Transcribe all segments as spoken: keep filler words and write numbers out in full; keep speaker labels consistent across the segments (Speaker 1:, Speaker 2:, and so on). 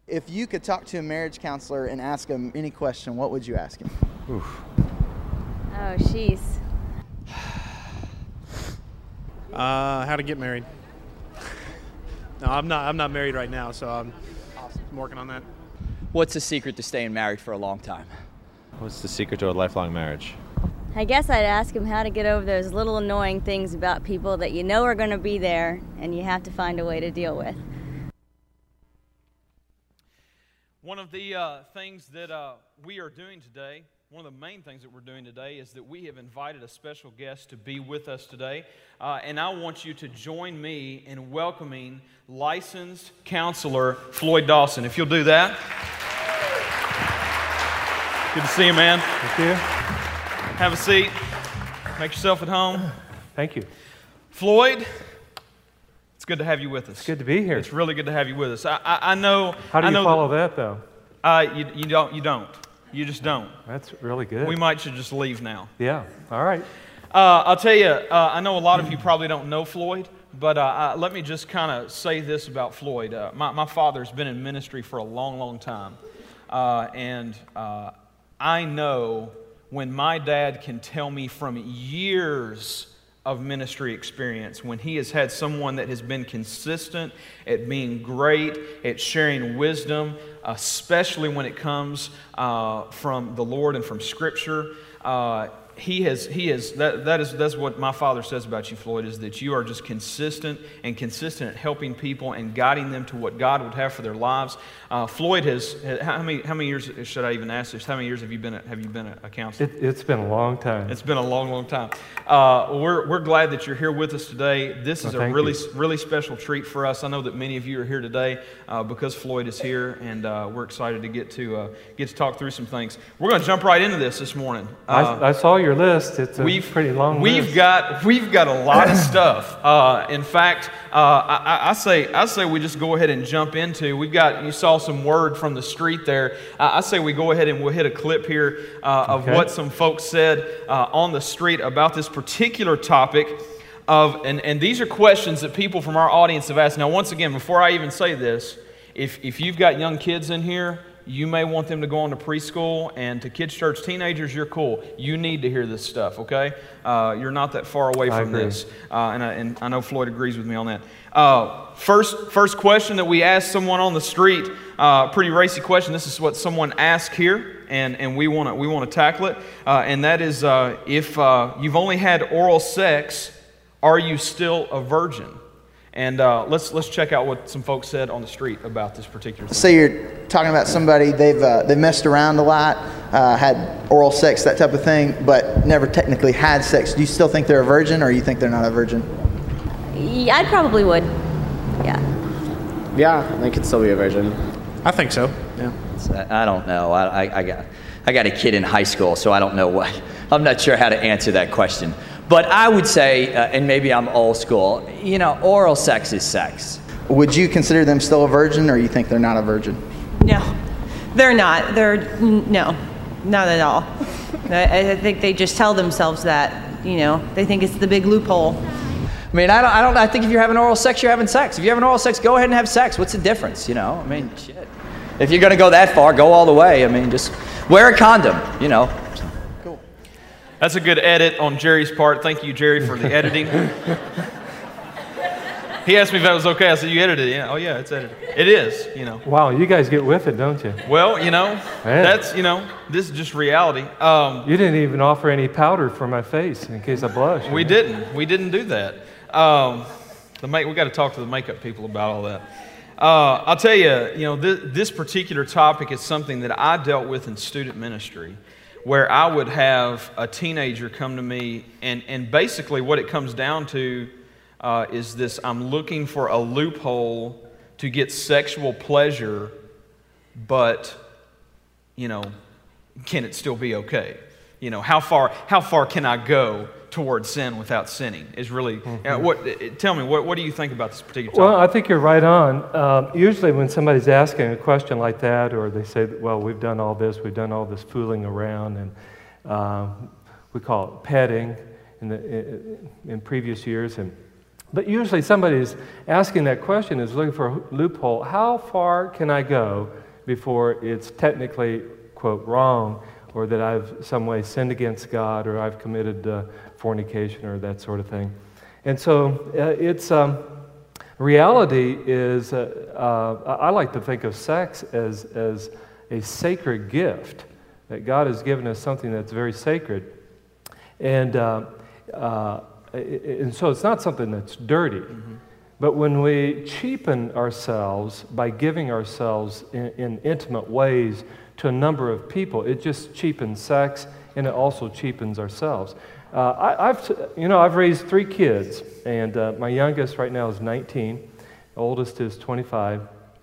Speaker 1: If you could talk to a marriage counselor and ask him any question, what would you ask him?
Speaker 2: Oof.
Speaker 3: Oh, jeez.
Speaker 4: Uh, how to get married. No, I'm not. I'm not married right now, so I'm, I'm working on that.
Speaker 5: What's the secret to staying married for a long time?
Speaker 2: What's the secret to a lifelong marriage?
Speaker 3: I guess I'd ask him how to get over those little annoying things about people that you know are going to be there and you have to find a way to deal with.
Speaker 6: One of the uh, things that uh, we are doing today, one of the main things that we're doing today is that we have invited a special guest to be with us today. Uh, and I want you to join me in welcoming licensed counselor Floyd Dawson. If you'll do that. Good to see you, man.
Speaker 7: Thank you.
Speaker 6: Have a seat. Make yourself at home.
Speaker 7: Thank you.
Speaker 6: Floyd, it's good to have you with us.
Speaker 7: It's good to be here.
Speaker 6: It's really good to have you with us. I, I, I know.
Speaker 7: How do
Speaker 6: I
Speaker 7: you
Speaker 6: know
Speaker 7: follow that, that though?
Speaker 6: Uh, you, you don't. You don't. You just don't.
Speaker 7: That's really good.
Speaker 6: We might should just leave now.
Speaker 7: Yeah. All right.
Speaker 6: Uh, I'll tell you. Uh, I know a lot of you probably don't know Floyd, but uh, uh, let me just kind of say this about Floyd. Uh, my, my father's been in ministry for a long, long time, uh, and uh, I know when my dad can tell me from years of ministry experience, when he has had someone that has been consistent at being great, at sharing wisdom, especially when it comes uh, from the Lord and from Scripture. Uh, he has, he has, that, that is, that's what my father says about you, Floyd, is that you are just consistent and consistent at helping people and guiding them to what God would have for their lives. Uh, Floyd has, how many, how many years, should I even ask this, how many years have you been a, have you been a, a counselor?
Speaker 7: It, it's been a long time.
Speaker 6: It's been a long, long time. Uh, we're, we're glad that you're here with us today. This is
Speaker 7: well,
Speaker 6: a really,
Speaker 7: you.
Speaker 6: really special treat for us. I know that many of you are here today uh, because Floyd is here, and uh, we're excited to get to, uh, get to talk through some things. We're going to jump right into this this morning. Uh,
Speaker 7: I, I saw your list. It's a
Speaker 6: We've,
Speaker 7: pretty long
Speaker 6: we've
Speaker 7: list.
Speaker 6: got we've got a lot of stuff. Uh, in fact, uh, I, I say I say we just go ahead and jump into. We've got you saw some word from the street there. Uh, I say we go ahead and we'll hit a clip here uh, of
Speaker 7: okay.
Speaker 6: what some folks said uh, on the street about this particular topic. Of and and these are questions that people from our audience have asked. Now, once again, before I even say this, if if you've got young kids in here, you may want them to go on to preschool, and to Kids Church teenagers, you're cool. You need to hear this stuff, okay? Uh, you're not that far away
Speaker 7: I
Speaker 6: from
Speaker 7: agree.
Speaker 6: this, uh, and, I, and I know Floyd agrees with me on that. Uh, first, first question that we asked someone on the street, uh, pretty racy question. This is what someone asked here, and, and we want to we want to tackle it, uh, and that is, uh, if uh, you've only had oral sex, are you still a virgin? And uh, let's let's check out what some folks said on the street about this particular thing.
Speaker 1: Say you're talking about somebody, they've uh, they've messed around a lot, uh, had oral sex, that type of thing, but never technically had sex. Do you still think they're a virgin, or you think they're not a virgin?
Speaker 3: Yeah, I probably would. Yeah.
Speaker 8: Yeah, they could still be a virgin.
Speaker 4: I think so.
Speaker 8: Yeah.
Speaker 5: I don't know. I, I, I got I got a kid in high school, so I don't know what. I'm not sure how to answer that question. But I would say, uh, and maybe I'm old school, you know, oral sex is sex.
Speaker 1: Would you consider them still a virgin, or you think they're not a virgin?
Speaker 9: No, they're not. They're, no, not at all. I, I think they just tell themselves that, you know, they think it's the big loophole.
Speaker 5: I mean, I don't, I don't, I think if you're having oral sex, you're having sex. If you're having oral sex, go ahead and have sex. What's the difference, you know? I mean, shit. If you're going to go that far, go all the way. I mean, just wear a condom, you know.
Speaker 6: Cool. That's a good edit on Jerry's part. Thank you, Jerry, for the editing. He asked me if that was okay. I said, you edited it. Yeah. Oh, yeah, it's edited. It is, you know.
Speaker 7: Wow, you guys get with it, don't you?
Speaker 6: Well, you know,
Speaker 7: Man.
Speaker 6: that's, you know, this is just reality. Um,
Speaker 7: you didn't even offer any powder for my face in case I blush.
Speaker 6: We didn't. We didn't do that. Um, the make, we got to talk to the makeup people about all that. Uh, I'll tell you, you know, th- this particular topic is something that I dealt with in student ministry, where I would have a teenager come to me, and, and basically what it comes down to uh, is this: I'm looking for a loophole to get sexual pleasure, but, you know, can it still be okay? You know, how far how far can I go towards sin without sinning? Is really mm-hmm. uh, what. Tell me, what what do you think about this particular topic?
Speaker 7: Well, I think you're right on. Um, usually, when somebody's asking a question like that, or they say, "Well, we've done all this, we've done all this fooling around," and uh, we call it petting in the in, in previous years, and But usually somebody is asking that question is looking for a loophole. How far can I go before it's technically, quote, wrong, or that I've some way sinned against God, or I've committed uh, fornication, or that sort of thing? And so uh, it's um, reality is, uh, uh, I like to think of sex as, as a sacred gift, that God has given us something that's very sacred. And uh, uh, and so it's not something that's dirty. Mm-hmm. But when we cheapen ourselves by giving ourselves in, in intimate ways to a number of people, it just cheapens sex, and it also cheapens ourselves. Uh, I, I've, you know, I've raised three kids, and uh, my youngest right now is nineteen, the oldest is twenty-five,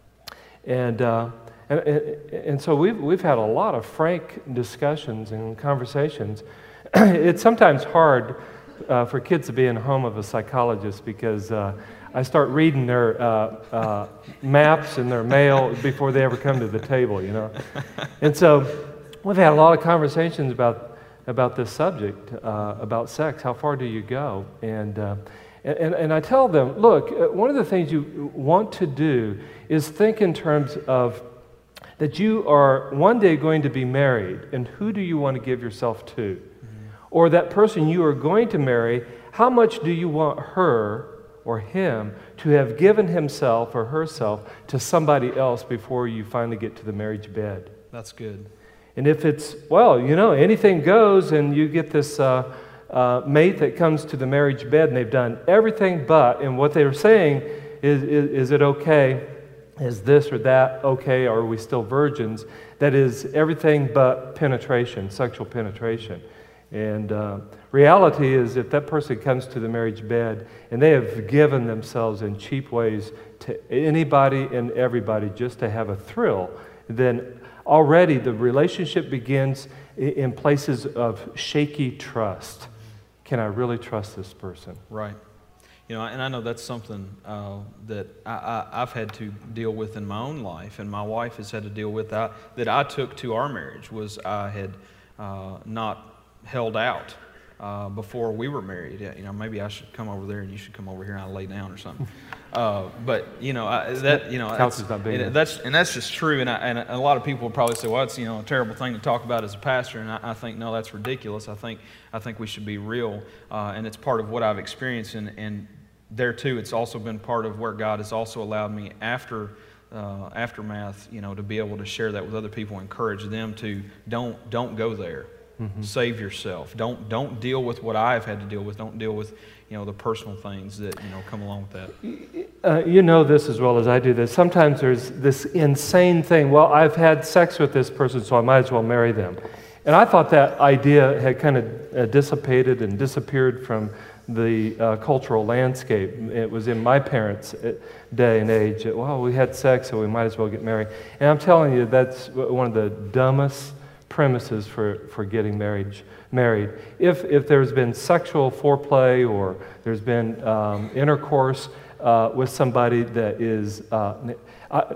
Speaker 7: and uh, and, and so we've we've had a lot of frank discussions and conversations. It's sometimes hard uh, for kids to be in the home of a psychologist because uh, I start reading their uh, uh, maps and their mail before they ever come to the table, you know. And so we've had a lot of conversations about about this subject, uh, about sex. How far do you go? And, uh, and and I tell them, look, one of the things you want to do is think in terms of that you are one day going to be married, and who do you want to give yourself to? Or that person you are going to marry, how much do you want her or him to have given himself or herself to somebody else before you finally get to the marriage bed?
Speaker 6: That's good.
Speaker 7: And if it's, well, you know, anything goes, and you get this uh, uh, mate that comes to the marriage bed and they've done everything but, and what they're saying is, is, is it okay? Is this or that okay? Or are we still virgins? That is everything but penetration, sexual penetration. And uh, reality is, if that person comes to the marriage bed and they have given themselves in cheap ways to anybody and everybody just to have a thrill, then already the relationship begins in places of shaky trust. Can I really trust this person?
Speaker 6: Right. You know, and I know that's something uh, that I, I, I've had to deal with in my own life, and my wife has had to deal with that, that I took to our marriage, was I had uh, not held out uh, before we were married. You know, maybe I should come over there and you should come over here and I'll lay down or something. Uh, but you know, I, that you know,
Speaker 7: Couch
Speaker 6: that's,
Speaker 7: is not big
Speaker 6: it, that's and that's just true. And, I, and a lot of people will probably say, "Well, it's you know a terrible thing to talk about as a pastor." And I, I think no, that's ridiculous. I think I think we should be real, uh, and it's part of what I've experienced. And, and there too, it's also been part of where God has also allowed me after. Uh, aftermath, you know, to be able to share that with other people, encourage them to don't don't go there. Mm-hmm. Save yourself. Don't don't deal with what I've had to deal with. Don't deal with, you know, the personal things that, you know, come along with that.
Speaker 7: Uh, you know this as well as I do this. Sometimes there's this insane thing. Well, I've had sex with this person, so I might as well marry them. And I thought that idea had kind of uh, dissipated and disappeared from the uh, cultural landscape. It was in my parents' day and age. Well, we had sex, so we might as well get married. And I'm telling you, that's one of the dumbest premises for, for getting marriage, married. If if there's been sexual foreplay or there's been um, intercourse uh, with somebody that is, uh, I,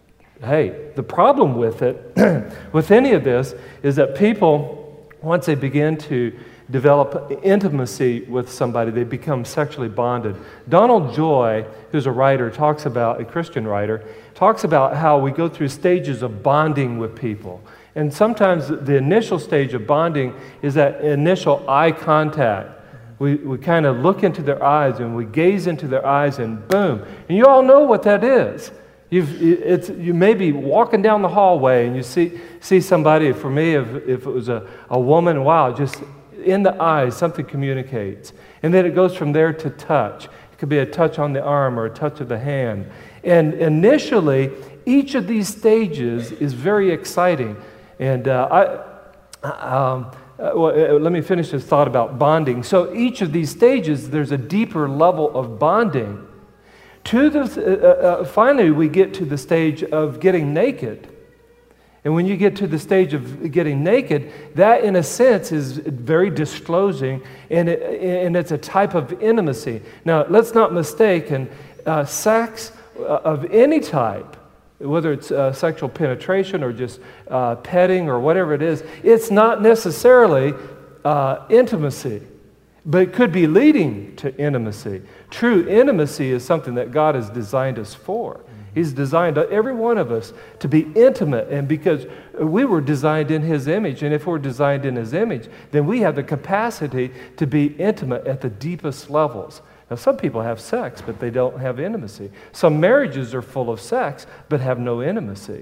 Speaker 7: hey, the problem with it, with any of this, is that people, once they begin to develop intimacy with somebody, they become sexually bonded. Donald Joy, who's a writer, talks about, a Christian writer, talks about how we go through stages of bonding with people. And sometimes the initial stage of bonding is that initial eye contact. We, we kind of look into their eyes and we gaze into their eyes and boom. And you all know what that is. You've, it's, you may be walking down the hallway and you see, see somebody, for me, if, if it was a, a woman, wow, just in the eyes, something communicates. And then it goes from there to touch. It could be a touch on the arm or a touch of the hand. And initially, each of these stages is very exciting. And uh, I, um, uh, well, let me finish this thought about bonding. So each of these stages, there's a deeper level of bonding. To the, uh, uh, finally, we get to the stage of getting naked. And when you get to the stage of getting naked, that in a sense is very disclosing, and, it, and it's a type of intimacy. Now, let's not mistake, and uh, sex of any type, whether it's uh, sexual penetration or just uh, petting or whatever it is, it's not necessarily uh, intimacy. but it could be leading to intimacy. True intimacy is something that God has designed us for. He's designed every one of us to be intimate, and because we were designed in His image, and if we're designed in His image, then we have the capacity to be intimate at the deepest levels. Now, some people have sex, but they don't have intimacy. Some marriages are full of sex, but have no intimacy.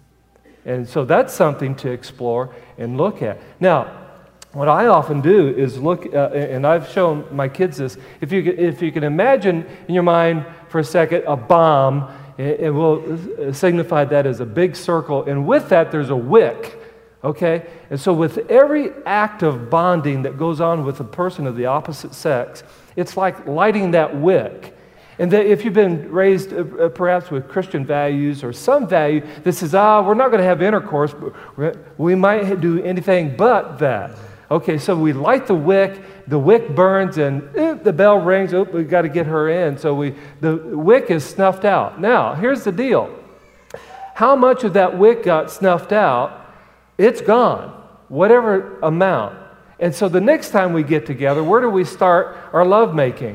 Speaker 7: And so that's something to explore and look at. Now, what I often do is look, uh, and I've shown my kids this, if you, if you can imagine in your mind for a second a bomb, and we'll signify that as a big circle, and with that there's a wick, okay? And so with every act of bonding that goes on with a person of the opposite sex, it's like lighting that wick. And that if you've been raised uh, perhaps with Christian values or some value that says, ah, we're not going to have intercourse, but we might do anything but that. Okay, so we light the wick, the wick burns, and eh, the bell rings. Oh, we've got to get her in. So we, the wick is snuffed out. Now, here's the deal. How much of that wick got snuffed out? It's gone, whatever amount. And so the next time we get together, where do we start our lovemaking?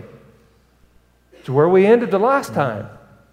Speaker 7: It's where we ended the last time.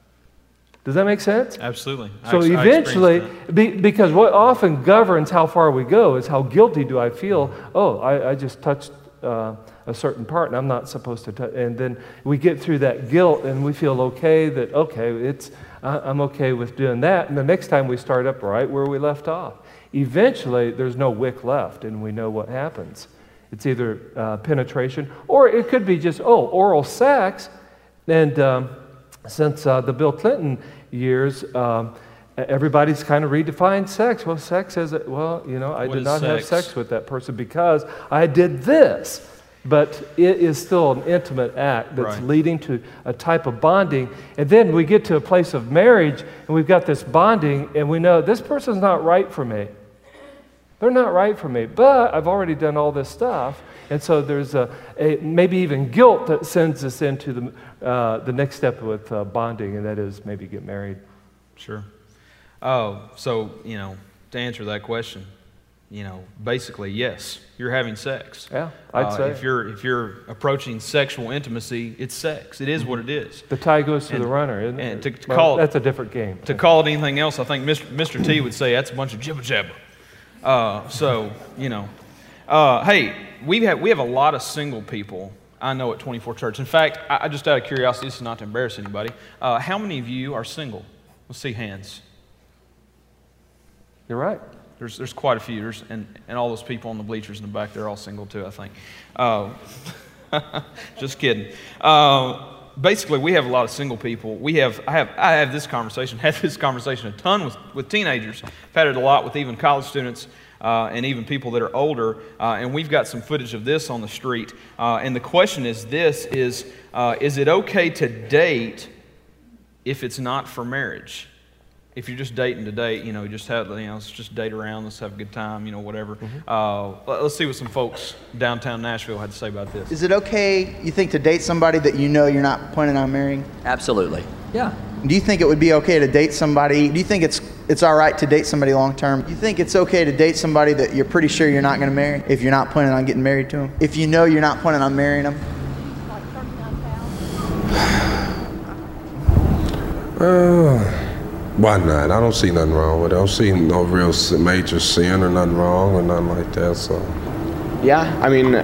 Speaker 7: Does that make sense?
Speaker 6: Absolutely.
Speaker 7: So
Speaker 6: I,
Speaker 7: eventually,
Speaker 6: I
Speaker 7: be, because what often governs how far we go is how guilty do I feel? Oh, I, I just touched uh, a certain part and I'm not supposed to touch. And then we get through that guilt and we feel okay that, okay, it's uh, I'm okay with doing that. And the next time we start up right where we left off. Eventually, there's no wick left and we know what happens. It's either uh, penetration or it could be just, oh, oral sex. And um, since uh, the Bill Clinton years, um, everybody's kind of redefined sex. Well, sex is, well, you know, I
Speaker 6: What
Speaker 7: did
Speaker 6: is
Speaker 7: not have
Speaker 6: sex?
Speaker 7: sex with that person because I did this. But it is still an intimate act that's
Speaker 6: Right.
Speaker 7: leading to a type of bonding. And then we get to a place of marriage, and we've got this bonding, and we know this person's not right for me. They're not right for me, but I've already done all this stuff. And so there's a, a maybe even guilt that sends us into the uh, the next step with uh, bonding, and that is maybe get married.
Speaker 6: Sure. Oh, so, you know, to answer that question, you know, basically, yes, you're having sex.
Speaker 7: Yeah, I'd
Speaker 6: Uh,
Speaker 7: say.
Speaker 6: If you're, if you're approaching sexual intimacy, it's sex. It is what it is.
Speaker 7: The tie goes to
Speaker 6: And-
Speaker 7: the runner, isn't
Speaker 6: and
Speaker 7: it?
Speaker 6: to- to
Speaker 7: Well,
Speaker 6: call it-
Speaker 7: that's a different game.
Speaker 6: To call it anything else, I think Mister Mister T would say that's a bunch of jibber jabber. Uh, so, you know. Uh, hey, we have, we have a lot of single people I know at twenty-four Church. In fact, I, I just out of curiosity, this is not to embarrass anybody, uh, how many of you are single? Let's see hands.
Speaker 7: You're right.
Speaker 6: There's, there's quite a few. There's, and, and all those people on the bleachers in the back, they're all single too, I think. Uh, just kidding. Uh, basically, we have a lot of single people. We have, I have, I have this conversation, had this conversation a ton with, with teenagers. I've had it a lot with even college students uh, and even people that are older. Uh, and we've got some footage of this on the street. Uh, and the question is this, is, uh, is it okay to date if it's not for marriage? If you're just dating to date, you know, just have, you know, let's just date around, let's have a good time, you know, whatever.
Speaker 1: Mm-hmm.
Speaker 6: Uh, let- let's see what some folks downtown Nashville had to say about this.
Speaker 1: Is it okay, you think, to date somebody that you know you're not planning on marrying?
Speaker 5: Absolutely. Yeah.
Speaker 1: Do you think it would be okay to date somebody? Do you think it's it's all right to date somebody long term? Do you think it's okay to date somebody that you're pretty sure you're not going to marry if you're not planning on getting married to them? If you know you're not planning on marrying them?
Speaker 10: Uh, why not? I don't see nothing wrong with it. I don't see no real s- major sin or nothing wrong or nothing like that. So,
Speaker 8: Yeah, I mean,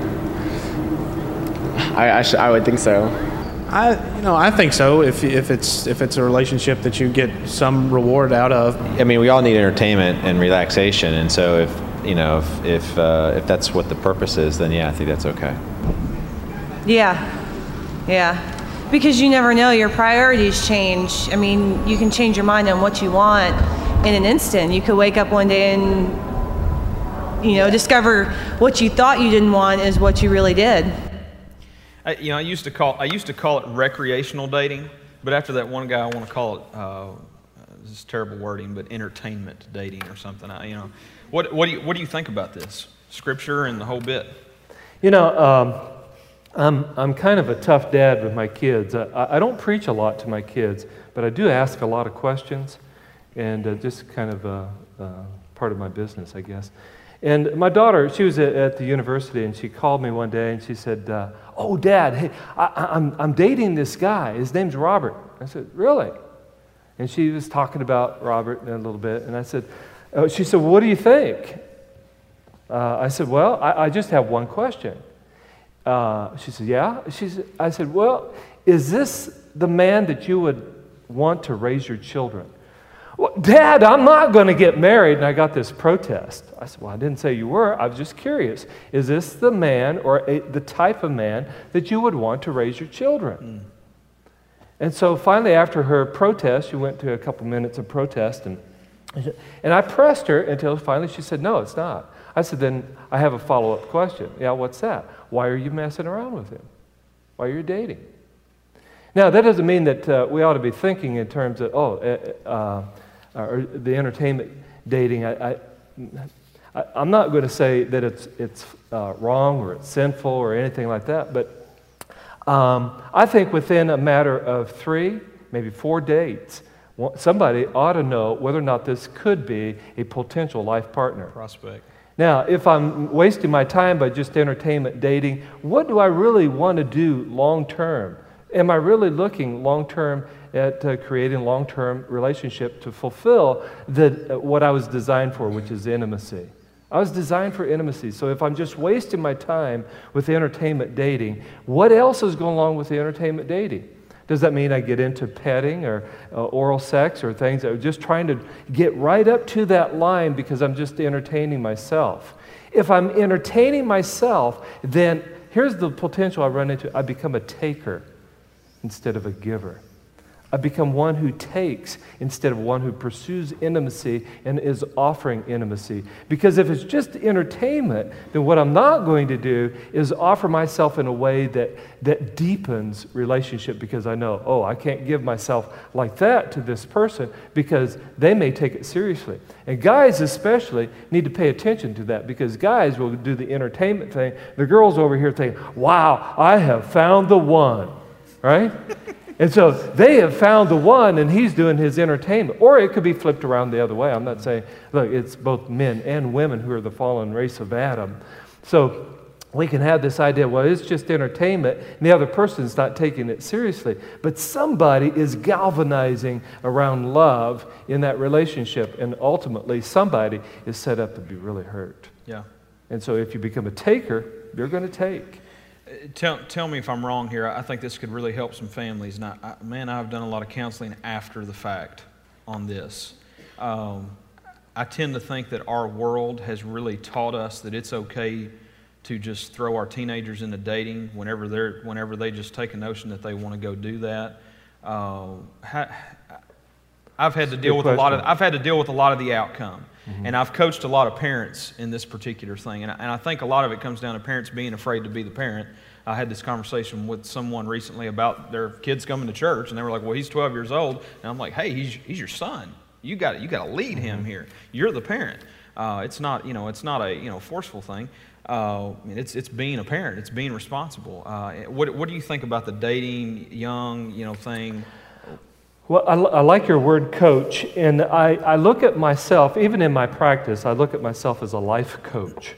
Speaker 8: I I, sh- I would think so.
Speaker 4: I, you know, I think so. If if it's if it's a relationship that you get some reward out of.
Speaker 2: I mean, we all need entertainment and relaxation, and so if you know if if uh, if that's what the purpose is, then yeah, I think that's okay.
Speaker 9: Yeah, yeah. Because you never know, your priorities change. I mean, you can change your mind on what you want in an instant. You could wake up one day and, you know, discover what you thought you didn't want is what you really did.
Speaker 6: I, you know, I used to call I used to call it recreational dating, but after that one guy, I want to call it uh, this is terrible wording, but entertainment dating or something. I, you know, what what do you what do you think about this Scripture and the whole bit?
Speaker 7: You know, um, I'm I'm kind of a tough dad with my kids. I, I don't preach a lot to my kids, but I do ask a lot of questions, and uh, just kind of uh, uh, part of my business, I guess. And my daughter, she was at, at the university, and she called me one day, and she said, uh, oh, Dad, hey, I, I'm, I'm dating this guy. His name's Robert. I said, really? And she was talking about Robert a little bit, and I said, oh, she said, well, what do you think? Uh, I said, well, I, I just have one question. Uh, she said, yeah? She said, I said, well, is this the man that you would want to raise your children? Well, Dad, I'm not going to get married. And I got this protest. I said, well, I didn't say you were. I was just curious. Is this the man or a, the type of man that you would want to raise your children? Mm. And so finally, after her protest, she went to a couple minutes of protest, and, and I pressed her until finally she said, no, it's not. I said, then I have a follow-up question. Yeah, what's that? Why are you messing around with him? Why are you dating? Now, that doesn't mean that uh, we ought to be thinking in terms of, oh, uh, uh, or the entertainment dating. I, I, I, I'm not going to say that it's, it's uh, wrong or it's sinful or anything like that, but um, I think within a matter of three, maybe four dates, somebody ought to know whether or not this could be a potential life partner.
Speaker 6: Prospect.
Speaker 7: Now, if I'm wasting my time by just entertainment dating, what do I really want to do long term? Am I really looking long term at uh, creating a long term relationship to fulfill the, uh, what I was designed for, which is intimacy? I was designed for intimacy. So if I'm just wasting my time with entertainment dating, what else is going along with the entertainment dating? Does that mean I get into petting or uh, oral sex or things that are just trying to get right up to that line because I'm just entertaining myself? If I'm entertaining myself, then here's the potential I run into. I become a taker instead of a giver. I become one who takes instead of one who pursues intimacy and is offering intimacy. Because if it's just entertainment, then what I'm not going to do is offer myself in a way that, that deepens relationship, because I know, oh, I can't give myself like that to this person because they may take it seriously. And guys especially need to pay attention to that, because guys will do the entertainment thing. The girls over here think, wow, I have found the one, right? And so they have found the one, and he's doing his entertainment. Or it could be flipped around the other way. I'm not saying, look, it's both men and women who are the fallen race of Adam. So we can have this idea, well, it's just entertainment, and the other person's not taking it seriously. But somebody is galvanizing around love in that relationship, and ultimately somebody is set up to be really hurt.
Speaker 6: Yeah.
Speaker 7: And so if you become a taker, you're going to take.
Speaker 6: Tell, tell me if I'm wrong here. I think this could really help some families. And I, I, man, I've done a lot of counseling after the fact on this. Um, I tend to think that our world has really taught us that it's okay to just throw our teenagers into dating whenever they're whenever they just take a notion that they want to go do that. Uh, ha, I've had to deal with a lot of I've had to deal with a lot of the outcome. Mm-hmm. And I've coached a lot of parents in this particular thing. And I, and I think a lot of it comes down to parents being afraid to be the parent. I had this conversation with someone recently about their kids coming to church, and they were like, well, he's twelve years old. And I'm like, hey, he's, he's your son. You got you got to lead him here. You're the parent. Uh, it's not, you know, it's not a, you know, forceful thing. Uh, I mean, it's it's being a parent. It's being responsible. Uh, what what do you think about the dating young, you know, thing?
Speaker 7: Well, I, I like your word coach, and I, I look at myself, even in my practice, I look at myself as a life coach.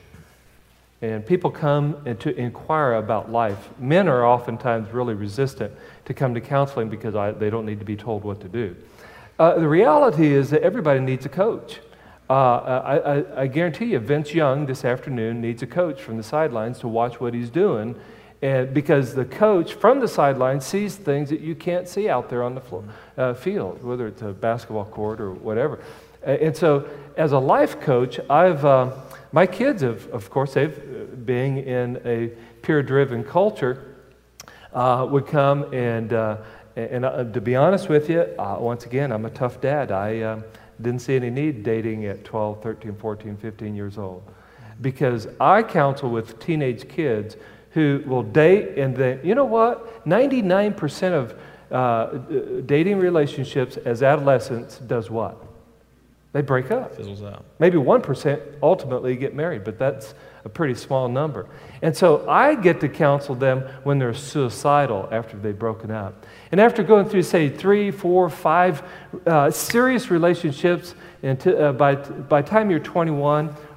Speaker 7: And people come and to inquire about life. Men are oftentimes really resistant to come to counseling because I, they don't need to be told what to do. Uh, the reality is that everybody needs a coach. Uh, I, I, I guarantee you, Vince Young this afternoon needs a coach from the sidelines to watch what he's doing. And because the coach from the sideline sees things that you can't see out there on the floor, uh, field, whether it's a basketball court or whatever. Uh, and so, as a life coach, I've uh, my kids have, of course, they've being in a peer-driven culture, uh, would come and uh, and uh, to be honest with you, uh, once again, I'm a tough dad. I uh, didn't see any need dating at twelve, thirteen, fourteen, fifteen years old, because I counsel with teenage kids who will date, and then, you know what? ninety-nine percent of uh, dating relationships as adolescents does what? They break up.
Speaker 6: Fizzles out.
Speaker 7: Maybe one percent ultimately get married, but that's a pretty small number. And so I get to counsel them when they're suicidal after they've broken up. And after going through, say, three, four, five uh, serious relationships, and to, uh, by by the time you're twenty-one,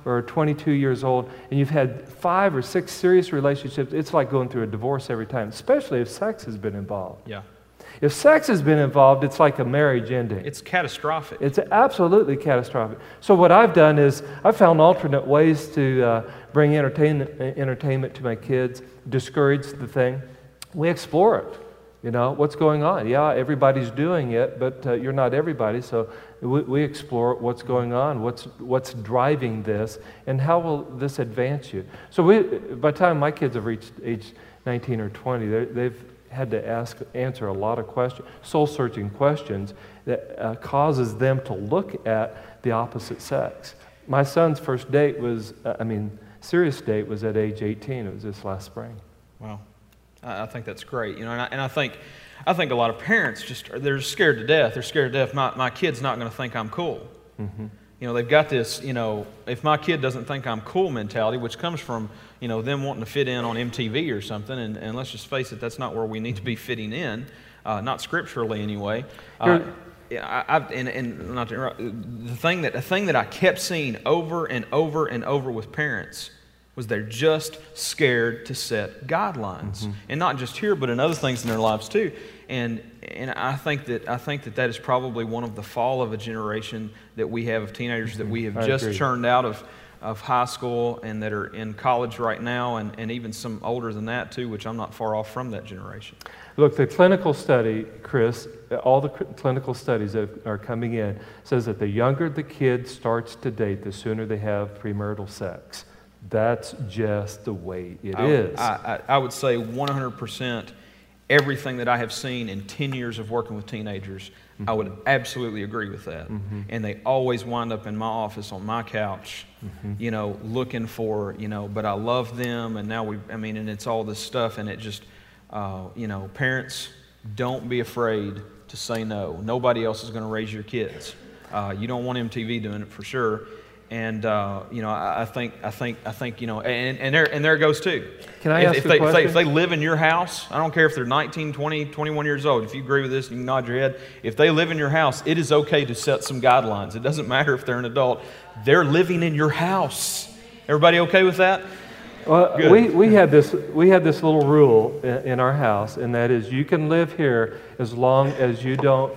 Speaker 7: or twenty-two years old, and you've had five or six serious relationships, it's like going through a divorce every time, especially if sex has been involved.
Speaker 6: Yeah.
Speaker 7: If sex has been involved, it's like a marriage ending.
Speaker 6: It's catastrophic.
Speaker 7: It's absolutely catastrophic. So what I've done is I've found alternate ways to uh, bring entertainment, entertainment to my kids, discourage the thing. We explore it. You know, what's going on? Yeah, everybody's doing it, but uh, you're not everybody, so we, we explore what's going on, what's what's driving this, and how will this advance you? So we, by the time my kids have reached age nineteen or twenty, they've had to ask, answer a lot of questions, soul-searching questions that uh, causes them to look at the opposite sex. My son's first date was, uh, I mean, serious date was at age eighteen. It was this last spring.
Speaker 6: Wow. I think that's great, you know, and I, and I think, I think a lot of parents just they're scared to death. They're scared to death. My my kid's not going to think I'm cool.
Speaker 7: Mm-hmm.
Speaker 6: You know, they've got this, you know, if my kid doesn't think I'm cool mentality, which comes from, you know, them wanting to fit in on M T V or something, and, and let's just face it, that's not where we need to be fitting in, uh, not scripturally anyway. Uh, I, I've, and, and not to interrupt, the thing that the thing that I kept seeing over and over and over with parents was they're just scared to set guidelines,
Speaker 7: mm-hmm.
Speaker 6: and not just here, but in other things in their lives too. And and I think that I think that that is probably one of the fall of a generation that we have of teenagers mm-hmm. that we have
Speaker 7: I
Speaker 6: just
Speaker 7: agree.
Speaker 6: churned out of, of high school and that are in college right now, and, and even some older than that too, which I'm not far off from that generation.
Speaker 7: Look, the clinical study, Chris, all the cl- clinical studies that are coming in says that the younger the kid starts to date, the sooner they have premarital sex. That's just the way it
Speaker 6: I,
Speaker 7: is.
Speaker 6: I, I, I would say one hundred percent everything that I have seen in ten years of working with teenagers, mm-hmm. I would absolutely agree with that.
Speaker 7: Mm-hmm.
Speaker 6: And they always wind up in my office on my couch, mm-hmm. you know, looking for, you know, but I love them, and now we, I mean, and it's all this stuff, and it just, uh, you know, parents, don't be afraid to say no. Nobody else is going to raise your kids. Uh, you don't want M T V doing it for sure. And uh, you know, I, I think, I think, I think, you know, and and there and there it goes too.
Speaker 7: Can I
Speaker 6: if,
Speaker 7: ask
Speaker 6: if
Speaker 7: a
Speaker 6: they,
Speaker 7: question?
Speaker 6: If they, if they live in your house, I don't care if they're nineteen, twenty, twenty-one years old. If you agree with this, you can nod your head. If they live in your house, it is okay to set some guidelines. It doesn't matter if they're an adult. They're living in your house. Everybody okay with that?
Speaker 7: Well,
Speaker 6: Good.
Speaker 7: we we had this we had this little rule in, in our house, and that is you can live here as long as you don't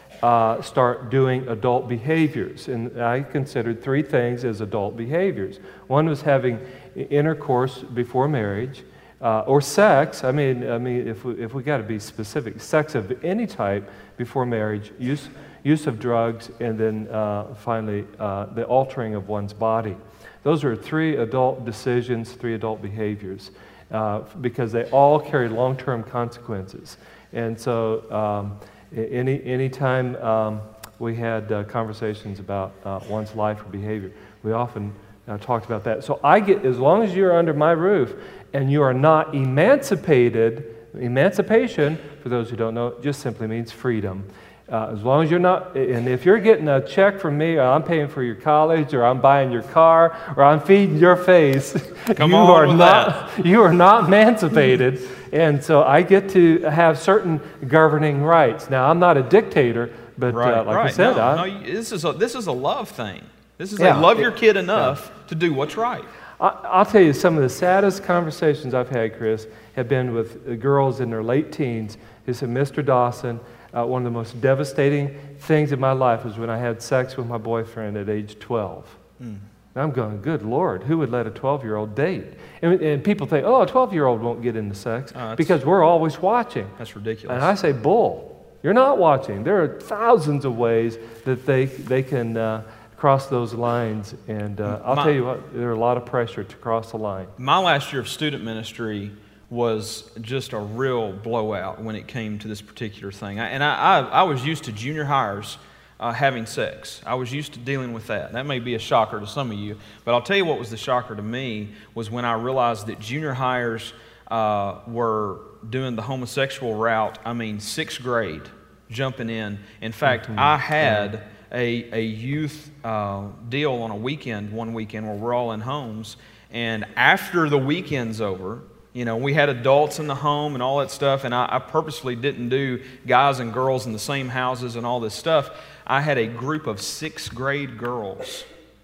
Speaker 7: Uh, start doing adult behaviors. And I considered three things as adult behaviors. One was having intercourse before marriage, uh, or sex. I mean, I mean, if we, if we got to be specific, sex of any type before marriage, use use of drugs, and then uh, finally uh, the altering of one's body. Those are three adult decisions, three adult behaviors, uh, because they all carry long-term consequences. And so. Um, Any anytime um, we had uh, conversations about uh, one's life or behavior, we often uh, talked about that. So I get, as long as you're under my roof and you are not emancipated, emancipation, for those who don't know, just simply means freedom. Uh, as long as you're not, and if you're getting a check from me, or I'm paying for your college, or I'm buying your car, or I'm feeding your face,
Speaker 6: Come
Speaker 7: you
Speaker 6: on
Speaker 7: are
Speaker 6: with
Speaker 7: not
Speaker 6: that.
Speaker 7: you are not emancipated. And so I get to have certain governing rights. Now, I'm not a dictator, but
Speaker 6: Right,
Speaker 7: uh, like
Speaker 6: right.
Speaker 7: I said,
Speaker 6: no,
Speaker 7: I,
Speaker 6: no, you- this is a this is a love thing. This is
Speaker 7: Yeah,
Speaker 6: a love
Speaker 7: it-
Speaker 6: your kid enough to do what's right.
Speaker 7: I, I'll tell you, some of the saddest conversations I've had, Chris, have been with uh, girls in their late teens who said, Mister Dawson, uh, one of the most devastating things in my life was when I had sex with my boyfriend at age twelve.
Speaker 6: Mm.
Speaker 7: And I'm going, good Lord, who would let a twelve-year-old date? And, and people think, oh, a twelve-year-old won't get into sex
Speaker 6: that's-
Speaker 7: because we're always watching.
Speaker 6: That's ridiculous.
Speaker 7: And I say, bull. You're not watching. There are thousands of ways that they they can uh, cross those lines. And uh, I'll
Speaker 6: My-
Speaker 7: tell you what, there's a lot of pressure to cross the line.
Speaker 6: My last year of student ministry was just a real blowout when it came to this particular thing. I, and I, I, I was used to junior hires uh, having sex. I was used to dealing with that. That may be a shocker to some of you, but I'll tell you what was the shocker to me was when I realized that junior hires uh, were doing the homosexual route. I mean, sixth grade, jumping in. In fact,
Speaker 7: Mm-hmm.
Speaker 6: I had a, a youth uh, deal on a weekend, one weekend, where we're all in homes, and after the weekend's over, you know, we had adults in the home and all that stuff, and I, I purposely didn't do guys and girls in the same houses and all this stuff. I had a group of sixth grade girls,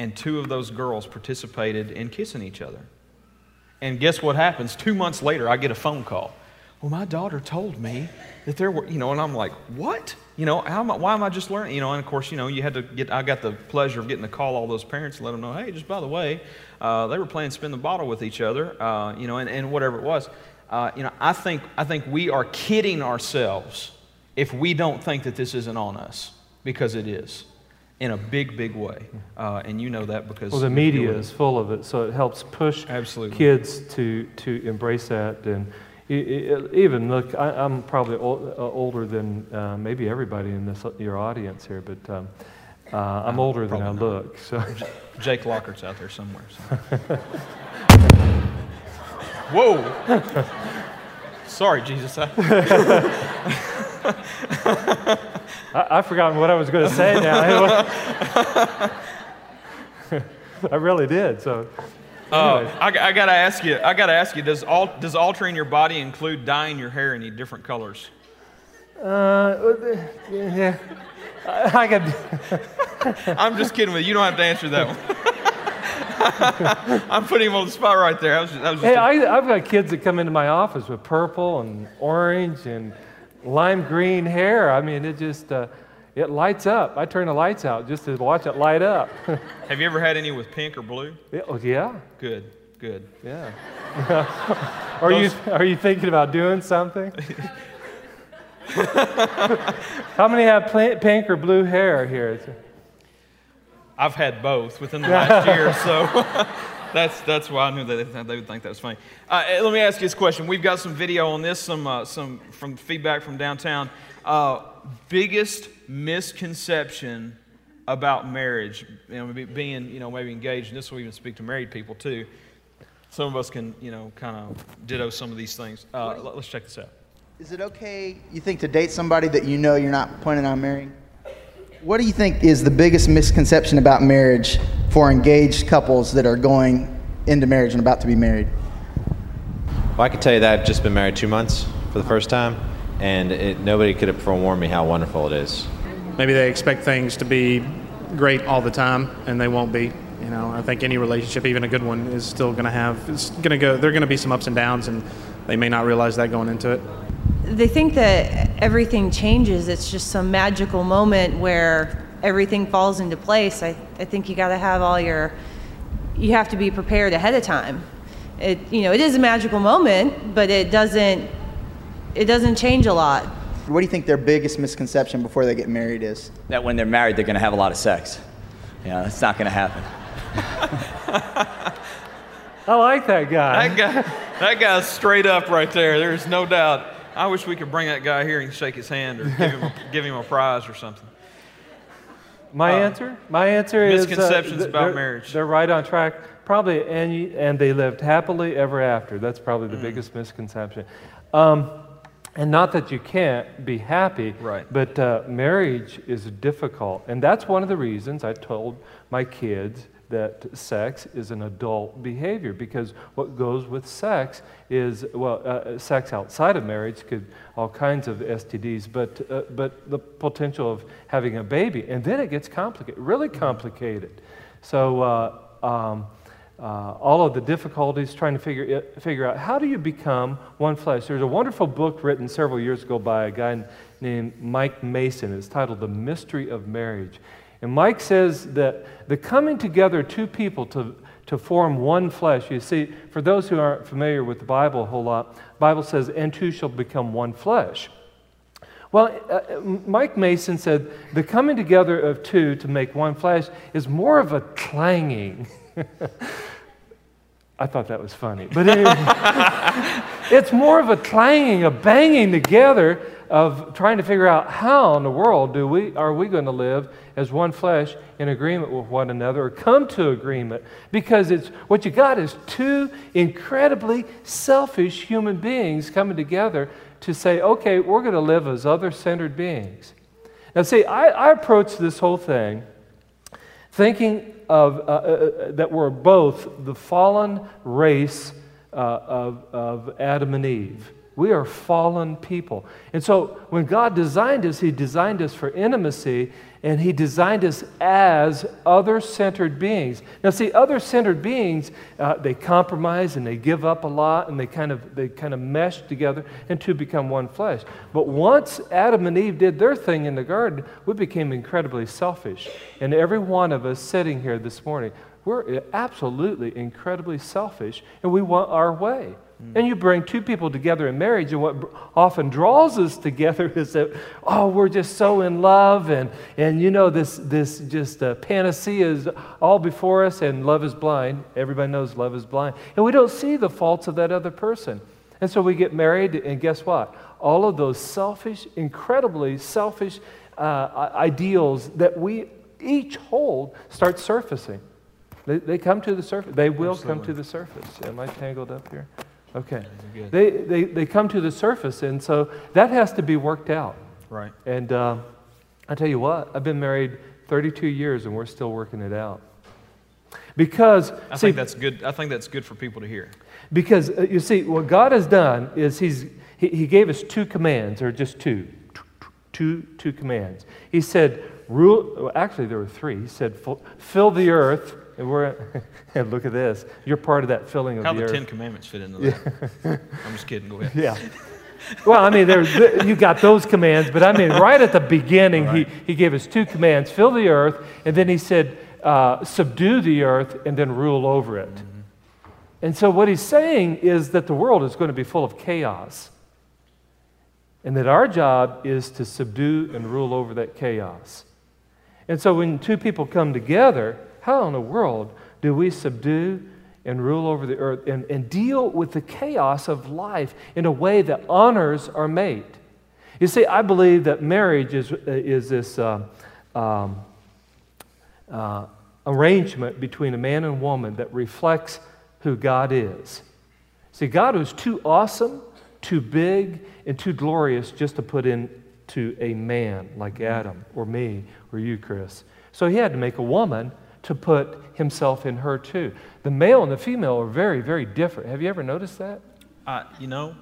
Speaker 6: and two of those girls participated in kissing each other. And guess what happens? Two months later, I get a phone call. Well, my daughter told me that there were, you know, and I'm like, what? You know, how am I, why am I just learning? You know, and of course, you know, you had to get, I got the pleasure of getting to call all those parents and let them know, hey, just by the way, uh, they were playing spin the bottle with each other, uh, you know, and, and whatever it was. Uh, you know, I think, I think we are kidding ourselves if we don't think that this isn't on us, because it is. In a big, big way. Uh, and you know that because...
Speaker 7: Well, the media is full of it, so it helps push
Speaker 6: Absolutely.
Speaker 7: kids to, to embrace that. And even, look, I, I'm probably old, uh, older than uh, maybe everybody in this your audience here, but um, uh, I'm uh, older than I not. look. So
Speaker 6: Jake Lockhart's out there somewhere. So. Whoa! Sorry, Jesus. I,
Speaker 7: I've forgotten what I was going to say now. I really did. So,
Speaker 6: uh, I, I got to ask you. I got to ask you. Does all does altering your body include dyeing your hair any different colors?
Speaker 7: Uh, yeah. I, I got.
Speaker 6: I'm just kidding with you. You don't have to answer that one. I'm putting him on the spot right there. I was just, I was just
Speaker 7: hey, I, I've got kids that come into my office with purple and orange and lime green hair. I mean, it just, uh, it lights up. I turn the lights out just to watch it light up.
Speaker 6: Have you ever had any with pink or blue?
Speaker 7: Yeah, oh, yeah.
Speaker 6: Good, good.
Speaker 7: Yeah. are Those... you are you thinking about doing something? How many have pink or blue hair here?
Speaker 6: I've had both within the last year, so that's that's why I knew that they would think that was funny. Uh, let me ask you this question. We've got some video on this, some uh, some from feedback from downtown. Uh, biggest misconception about marriage, you know, being you know maybe engaged, and this will even speak to married people too. Some of us can you know kind of ditto some of these things. Uh, let's check this out.
Speaker 1: Is it okay, you think, to date somebody that you know you're not planning on marrying? What do you think is the biggest misconception about marriage for engaged couples that are going into marriage and about to be married?
Speaker 2: Well, I can tell you that I've just been married two months for the first time, and it, nobody could have forewarned me how wonderful it is.
Speaker 4: Maybe they expect things to be great all the time, and they won't be. You know, I think any relationship, even a good one, is still going to have, it's going to go, there are going to be some ups and downs, and they may not realize that going into it.
Speaker 9: They think that everything changes. It's just some magical moment where everything falls into place. I, I think you got to have all your, you have to be prepared ahead of time. It, you know, it is a magical moment, but it doesn't, it doesn't change a lot.
Speaker 1: What do you think their biggest misconception before they get married is?
Speaker 5: That when they're married, they're going to have a lot of sex. Yeah, that's not going to happen.
Speaker 7: I like that guy.
Speaker 6: That guy, that guy's straight up right there. There's no doubt. I wish we could bring that guy here and shake his hand or give him a, give him a prize or something.
Speaker 7: My uh, answer? My answer is
Speaker 6: misconceptions
Speaker 7: uh,
Speaker 6: about marriage.
Speaker 7: They're right on track. Probably, and, you, and they lived happily ever after. That's probably the mm. biggest misconception. Um, and not that you can't be happy,
Speaker 6: right.
Speaker 7: but uh, marriage is difficult. And that's one of the reasons I told my kids that sex is an adult behavior, because what goes with sex is, well, uh, sex outside of marriage could, all kinds of S T Ds, but, uh, but the potential of having a baby. And then it gets complicated, really complicated. So uh, um, uh, all of the difficulties trying to figure, it, figure out how do you become one flesh. There's a wonderful book written several years ago by a guy named Mike Mason. It's titled The Mystery of Marriage. And Mike says that the coming together of two people to, to form one flesh, you see, for those who aren't familiar with the Bible a whole lot, the Bible says, and two shall become one flesh. Well, uh, Mike Mason said the coming together of two to make one flesh is more of a clanging. I thought that was funny. But anyway, it's more of a clanging, a banging together of trying to figure out how in the world do we are we going to live as one flesh in agreement with one another, or come to agreement, because it's what you got is two incredibly selfish human beings coming together to say, okay, we're going to live as other-centered beings. Now, see, I, I approach this whole thing thinking of uh, uh, that we're both the fallen race uh, of, of Adam and Eve. We are fallen people. And so when God designed us, He designed us for intimacy, And he designed us as other-centered beings. Now, see, other-centered beings, uh, they compromise and they give up a lot, and they kind of they kind of mesh together and two become one flesh. But once Adam and Eve did their thing in the garden, we became incredibly selfish. And every one of us sitting here this morning, we're absolutely incredibly selfish, and we want our way. And you bring two people together in marriage, and what often draws us together is that, oh, we're just so in love, and, and you know, this, this just uh, panacea is all before us, and love is blind. Everybody knows love is blind. And we don't see the faults of that other person. And so we get married, and guess what? All of those selfish, incredibly selfish uh, ideals that we each hold start surfacing. They, they come to the surface. They will Absolutely. come to the surface. Am I tangled up here? Okay. They, they they come to the surface, and so that has to be worked out.
Speaker 6: Right.
Speaker 7: And uh, I tell you what, I've been married thirty-two years, and we're still working it out. Because
Speaker 6: I
Speaker 7: see,
Speaker 6: think that's good. I think that's good for people to hear.
Speaker 7: Because uh, you see, what God has done is He's He, he gave us two commands, or just two, two two commands. He said, "Rule." Well, actually, there were three. He said, "Fill the earth." And we're and look at this. You're part of that filling of
Speaker 6: How
Speaker 7: the,
Speaker 6: the
Speaker 7: earth.
Speaker 6: Ten Commandments fit into that? Yeah. I'm just kidding. Go ahead.
Speaker 7: Yeah. Well, I mean, there's, you got those commands, but I mean, right at the beginning, right. he, he gave us two commands: fill the earth, and then he said, uh, subdue the earth, and then rule over it. Mm-hmm. And so what he's saying is that the world is going to be full of chaos, and that our job is to subdue and rule over that chaos. And so when two people come together, how in the world do we subdue and rule over the earth and, and deal with the chaos of life in a way that honors our mate? You see, I believe that marriage is, is this uh, um, uh, arrangement between a man and woman that reflects who God is. See, God was too awesome, too big, and too glorious just to put into a man like Adam or me or you, Chris. So he had to make a woman to put himself in her too. The male and the female are very, very different. Have you ever noticed that?
Speaker 6: Uh, you know,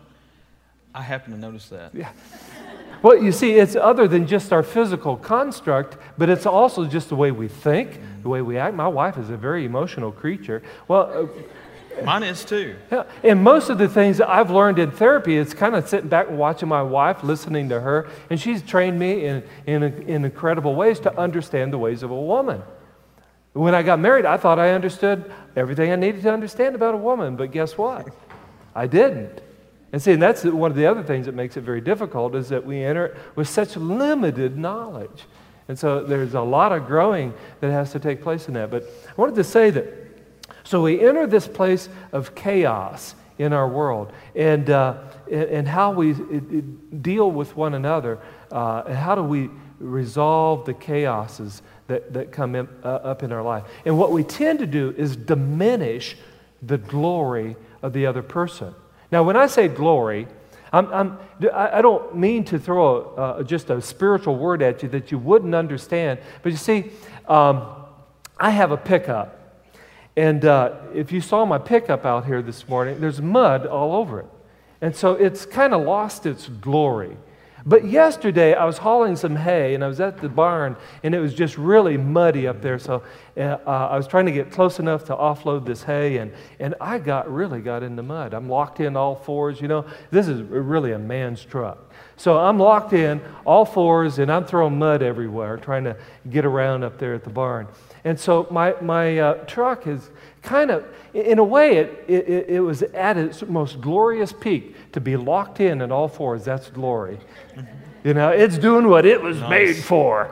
Speaker 6: I happen to notice that.
Speaker 7: Yeah. Well, you see, it's other than just our physical construct, but it's also just the way we think, mm-hmm. the way we act. My wife is a very emotional creature. Well, uh,
Speaker 6: mine is too.
Speaker 7: Yeah, and most of the things that I've learned in therapy, it's kind of sitting back and watching my wife, listening to her, and she's trained me in, in, in incredible ways to understand the ways of a woman. When I got married, I thought I understood everything I needed to understand about a woman, but guess what? I didn't. And see, and that's one of the other things that makes it very difficult is that we enter with such limited knowledge. And so there's a lot of growing that has to take place in that. But I wanted to say that, so we enter this place of chaos in our world, and uh, and how we it, it deal with one another, uh, and how do we resolve the chaoses that, that come in, uh, up in our life. And what we tend to do is diminish the glory of the other person. Now, when I say glory, I'm, I'm, I don't mean to throw a, uh, just a spiritual word at you that you wouldn't understand. But you see, um, I have a pickup. And uh, if you saw my pickup out here this morning, there's mud all over it. And so it's kind of lost its glory. But yesterday, I was hauling some hay, and I was at the barn, and it was just really muddy up there. So uh, I was trying to get close enough to offload this hay, and, and I got really got in the mud. I'm locked in all fours. You know, this is really a man's truck. So I'm locked in all fours, and I'm throwing mud everywhere, trying to get around up there at the barn. And so my, my uh, truck is kind of, in a way, it, it, it was at its most glorious peak. To be locked in at all fours, that's glory. You know, it's doing what it was nice. Made for.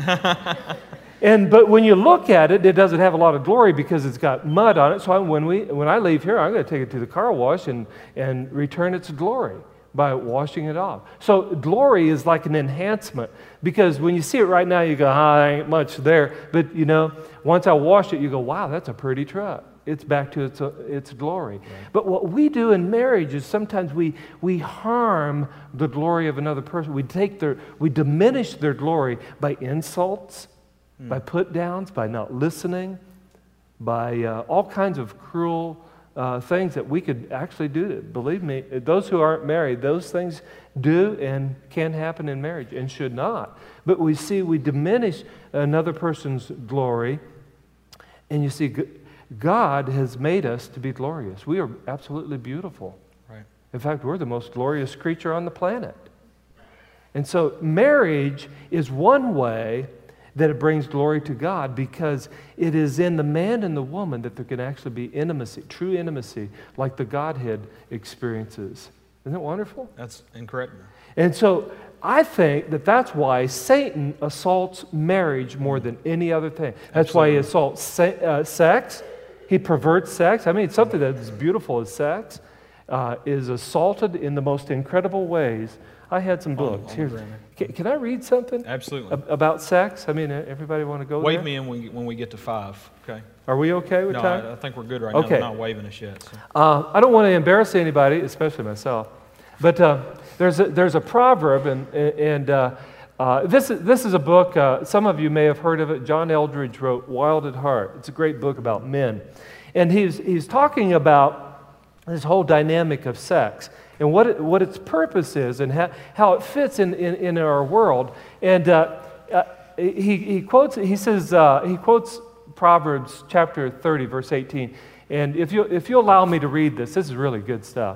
Speaker 7: And but when you look at it, it doesn't have a lot of glory because it's got mud on it. So I, when we when I leave here, I'm going to take it to the car wash and, and return its glory by washing it off. So glory is like an enhancement, because when you see it right now, you go, ah, there ain't much there. But you know, once I wash it, you go, wow, that's a pretty truck. It's back to its, uh, its glory. Right. But what we do in marriage is sometimes we, we harm the glory of another person. We take their, we diminish their glory by insults, mm. by put downs, by not listening, by uh, all kinds of cruel uh, things that we could actually do. Believe me, those who aren't married, those things do and can happen in marriage and should not. But we see we diminish another person's glory, and you see God has made us to be glorious. We are absolutely beautiful.
Speaker 6: Right.
Speaker 7: In fact, we're the most glorious creature on the planet. And so marriage is one way that it brings glory to God, because it is in the man and the woman that there can actually be intimacy, true intimacy, like the Godhead experiences. Isn't that wonderful?
Speaker 6: That's incredible.
Speaker 7: And so I think that that's why Satan assaults marriage more than any other thing. That's
Speaker 6: Absolutely.
Speaker 7: why he assaults se- uh, sex. He perverts sex. I mean, something that's as beautiful as sex uh, is assaulted in the most incredible ways. I had some books. Here, can, can I read something?
Speaker 6: Absolutely.
Speaker 7: Ab- about sex? I mean, everybody want to go
Speaker 6: Wave
Speaker 7: there?
Speaker 6: me in when, when we get to five, okay?
Speaker 7: Are we okay with
Speaker 6: no,
Speaker 7: time?
Speaker 6: I, I think we're good right
Speaker 7: Okay.
Speaker 6: now. They're not waving us yet. So.
Speaker 7: Uh, I don't want to embarrass anybody, especially myself, but uh, there's, a, there's a proverb, and, and uh, uh, this, is, this is a book, uh, some of you may have heard of it. John Eldridge wrote Wild at Heart. It's a great book about men. And he's, he's talking about this whole dynamic of sex and what, it, what its purpose is and how, how it fits in, in, in our world. And uh, uh, he, he quotes, he says, uh, he quotes Proverbs chapter thirty, verse eighteen. And if you if you allow me to read this, this is really good stuff.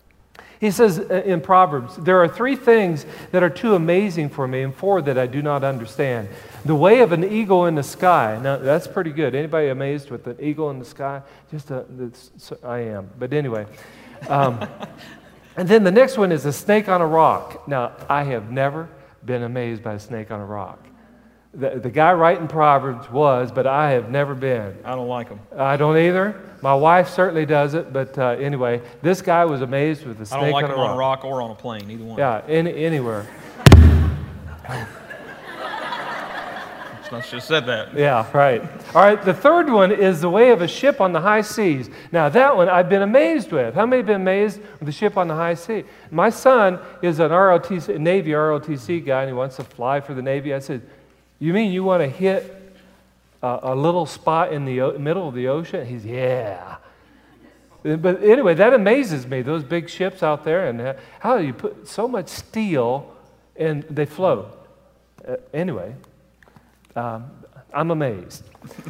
Speaker 7: He says in Proverbs, there are three things that are too amazing for me, and four that I do not understand. The way of an eagle in the sky. Now, that's pretty good. Anybody amazed with an eagle in the sky? Just a, I am. But anyway. Um, and then the next one is a snake on a rock. Now, I have never been amazed by a snake on a rock. The, the guy writing Proverbs was, but I have never been.
Speaker 6: I don't like them.
Speaker 7: I don't either. My wife certainly doesn't, but uh, anyway, this guy was amazed with the snake on a rock.
Speaker 6: I don't like them on a rock or on a plane, either one.
Speaker 7: Yeah, any, anywhere.
Speaker 6: I should have said that.
Speaker 7: Yeah, right. All right, the third one is the way of a ship on the high seas. Now, that one I've been amazed with. How many have been amazed with the ship on the high sea? My son is an R O T C, Navy R O T C guy, and he wants to fly for the Navy. I said, you mean you want to hit a, a little spot in the o- middle of the ocean? He's, yeah. But anyway, that amazes me, those big ships out there, and how do you put so much steel and they float? Uh, anyway. Um, I'm amazed.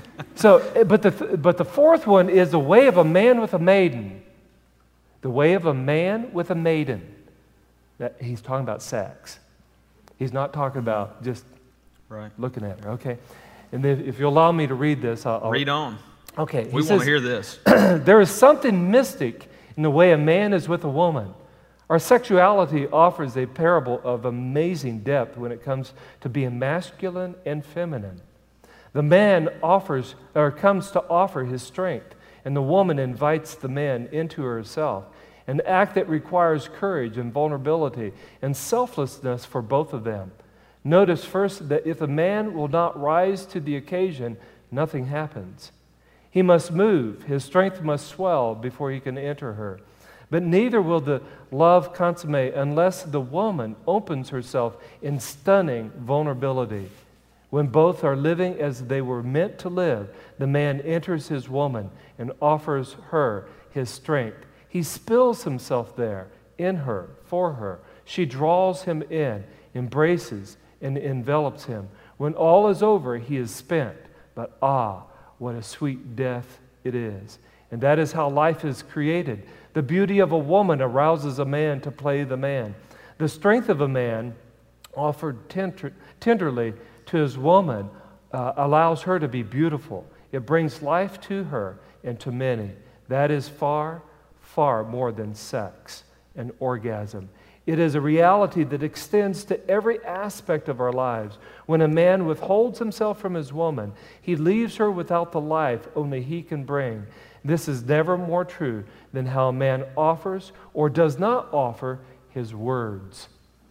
Speaker 7: So, but the th- but the fourth one is the way of a man with a maiden. The way of a man with a maiden. That he's talking about sex. He's not talking about just
Speaker 6: right.
Speaker 7: looking at her. Okay, and then if you'll allow me to read this, I'll, I'll
Speaker 6: read on.
Speaker 7: Okay,
Speaker 6: we want to hear this.
Speaker 7: There is something mystic in the way a man is with a woman. Our sexuality offers a parable of amazing depth when it comes to being masculine and feminine. The man offers or comes to offer his strength, and the woman invites the man into herself, an act that requires courage and vulnerability and selflessness for both of them. Notice first that if a man will not rise to the occasion, nothing happens. He must move, his strength must swell before he can enter her. But neither will the love consummate unless the woman opens herself in stunning vulnerability. When both are living as they were meant to live, the man enters his woman and offers her his strength. He spills himself there, in her, for her. She draws him in, embraces, and envelops him. When all is over, he is spent. But ah, what a sweet death it is. And that is how life is created. The beauty of a woman arouses a man to play the man. The strength of a man offered tender, tenderly to his woman uh, allows her to be beautiful. It brings life to her and to many. That is far, far more than sex and orgasm. It is a reality that extends to every aspect of our lives. When a man withholds himself from his woman, he leaves her without the life only he can bring. This is never more true than how a man offers or does not offer his words.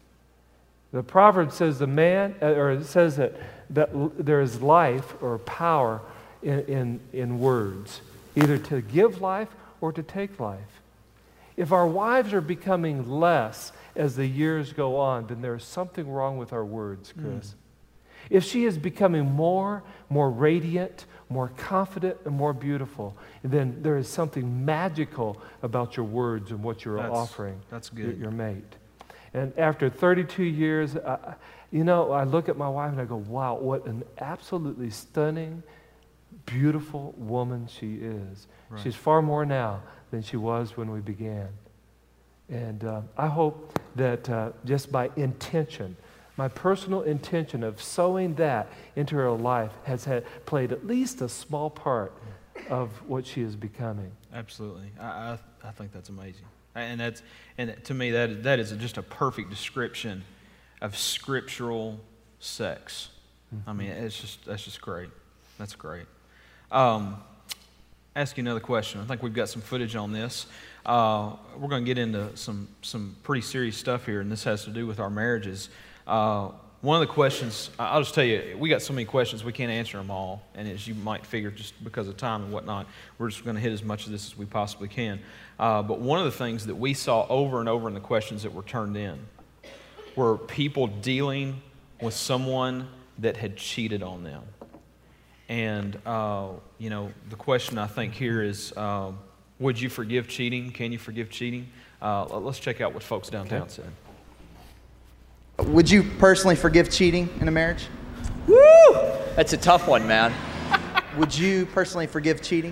Speaker 7: The proverb says the man, or it says that, that there is life or power in, in, in words, either to give life or to take life. If our wives are becoming less as the years go on, then there is something wrong with our words, Chris. Mm. If she is becoming more, more radiant, more confident and more beautiful. And then there is something magical about your words and what you're
Speaker 6: That's-
Speaker 7: offering
Speaker 6: that's
Speaker 7: your,
Speaker 6: good.
Speaker 7: your mate. And after thirty-two years, I, you know, I look at my wife and I go, wow, what an absolutely stunning, beautiful woman she is.
Speaker 6: Right.
Speaker 7: She's far more now than she was when we began. And uh, I hope that uh, just by intention, my personal intention of sowing that into her life has had, played at least a small part of what she is becoming.
Speaker 6: Absolutely. I, I, I think that's amazing. And that's and to me that that is just a perfect description of scriptural sex. Mm-hmm. I mean, it's just that's just great. That's great. Um, ask you another question. I think we've got some footage on this. Uh, we're going to get into some some pretty serious stuff here, and this has to do with our marriages. Uh, one of the questions, I'll just tell you, we got so many questions, we can't answer them all. And as you might figure, just because of time and whatnot, we're just going to hit as much of this as we possibly can. Uh, but one of the things that we saw over and over in the questions that were turned in were people dealing with someone that had cheated on them. And, uh, you know, the question I think here is, uh, would you forgive cheating? Can you forgive cheating? Uh, let's check out what folks downtown
Speaker 1: Okay.
Speaker 6: said.
Speaker 1: Would you personally forgive cheating in a marriage?
Speaker 5: Woo! That's a tough one, man.
Speaker 1: Would you personally forgive cheating?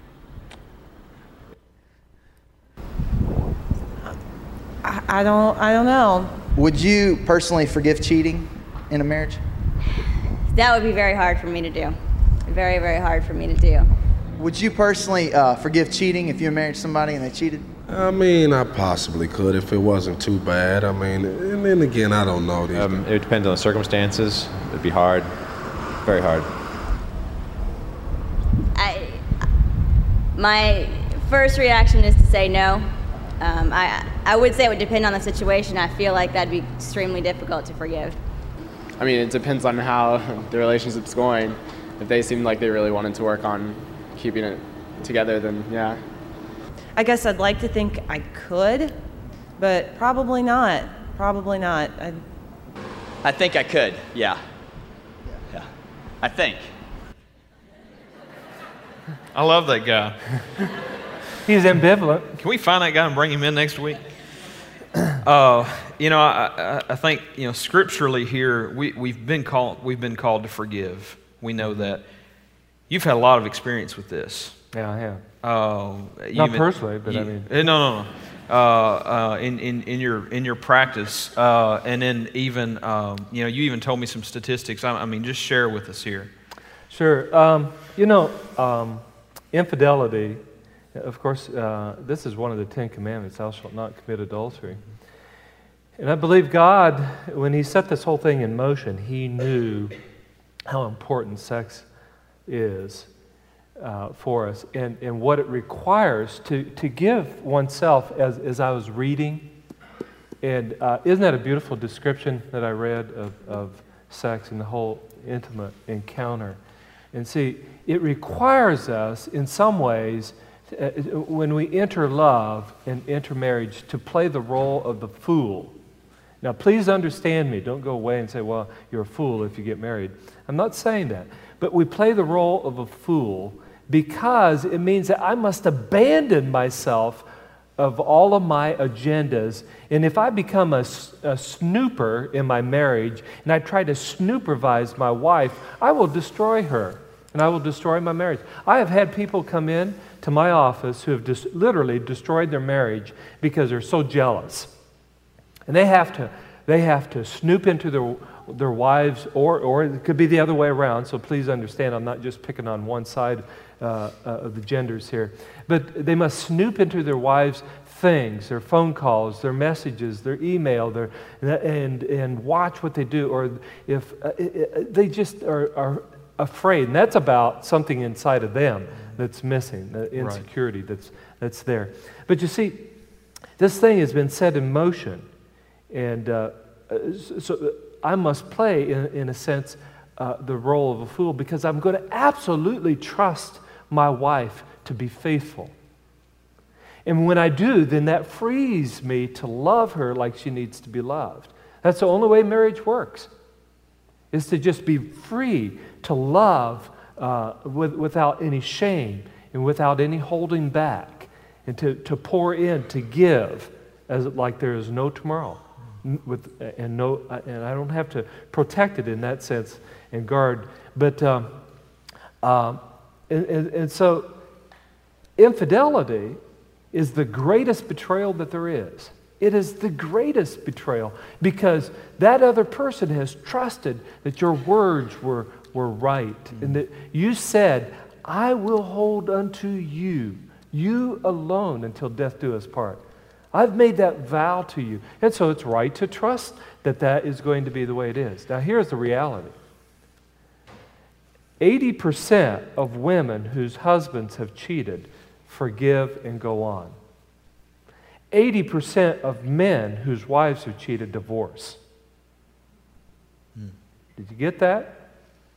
Speaker 9: I, I don't. I don't know.
Speaker 1: Would you personally forgive cheating in a marriage?
Speaker 3: That would be very hard for me to do. Very, very hard for me to do.
Speaker 1: Would you personally uh, forgive cheating if you married somebody and they cheated?
Speaker 10: I mean, I possibly could if it wasn't too bad. I mean, and then again, I don't know these.
Speaker 2: Um, it depends on the circumstances. It'd be hard, very hard.
Speaker 3: I, my first reaction is to say no. Um, I, I would say it would depend on the situation. I feel like that'd be extremely difficult to forgive.
Speaker 8: I mean, it depends on how the relationship's going. If they seem like they really wanted to work on keeping it together, then yeah.
Speaker 9: I guess I'd like to think I could, but probably not. Probably not. I,
Speaker 5: I think I could, yeah. Yeah. I think.
Speaker 6: I love that guy.
Speaker 7: He's ambivalent.
Speaker 6: Can we find that guy and bring him in next week? Uh, you know, I, I, I think you know scripturally here we, we've been called we've been called to forgive. We know that. You've had a lot of experience with this.
Speaker 7: Yeah, I have.
Speaker 6: Uh,
Speaker 7: Not
Speaker 6: even-
Speaker 7: personally, but
Speaker 6: you-
Speaker 7: I mean.
Speaker 6: No, no, no. Uh, uh, in, in, in your in your practice, uh, and then even um, you know you even told me some statistics. I, I mean, just share with us here.
Speaker 7: Sure. Um, you know, um, infidelity, of course, uh, this is one of the Ten Commandments, thou shalt not commit adultery. And I believe God, when He set this whole thing in motion, He knew how important sex is uh, for us and, and what it requires to, to give oneself, as, as I was reading. And uh, isn't that a beautiful description that I read of, of sex and the whole intimate encounter? And see, it requires us in some ways, uh, when we enter love and enter marriage, to play the role of the fool. Now, please understand me. Don't go away and say, well, you're a fool if you get married. I'm not saying that. But we play the role of a fool because it means that I must abandon myself of all of my agendas. And if I become a, a snooper in my marriage and I try to snoopervise my wife, I will destroy her and I will destroy my marriage. I have had people come in to my office who have just literally destroyed their marriage because they're so jealous. And they have to, they have to snoop into their, their wives, or, or it could be the other way around, so please understand I'm not just picking on one side uh, uh, of the genders here. But they must snoop into their wives' things, their phone calls, their messages, their email, their, and, and watch what they do. Or if uh, it, they just are, are afraid, and that's about something inside of them that's missing, the insecurity right. that's, that's there. But you see, this thing has been set in motion. And uh, so I must play, in, in a sense, uh, the role of a fool because I'm going to absolutely trust my wife to be faithful. And when I do, then that frees me to love her like she needs to be loved. That's the only way marriage works, is to just be free to love uh, with, without any shame and without any holding back, and to, to pour in, to give, as like there is no tomorrow, with and no, and I don't have to protect it in that sense and guard, but um, um, and, and, and so infidelity is the greatest betrayal that there is. It is the greatest betrayal because that other person has trusted that your words were, were right mm-hmm. and that you said, I will hold unto you, you alone until death do us part. I've made that vow to you. And so it's right to trust that that is going to be the way it is. Now here's the reality. eighty percent of women whose husbands have cheated forgive and go on. eighty percent of men whose wives have cheated divorce. Hmm. Did you get that?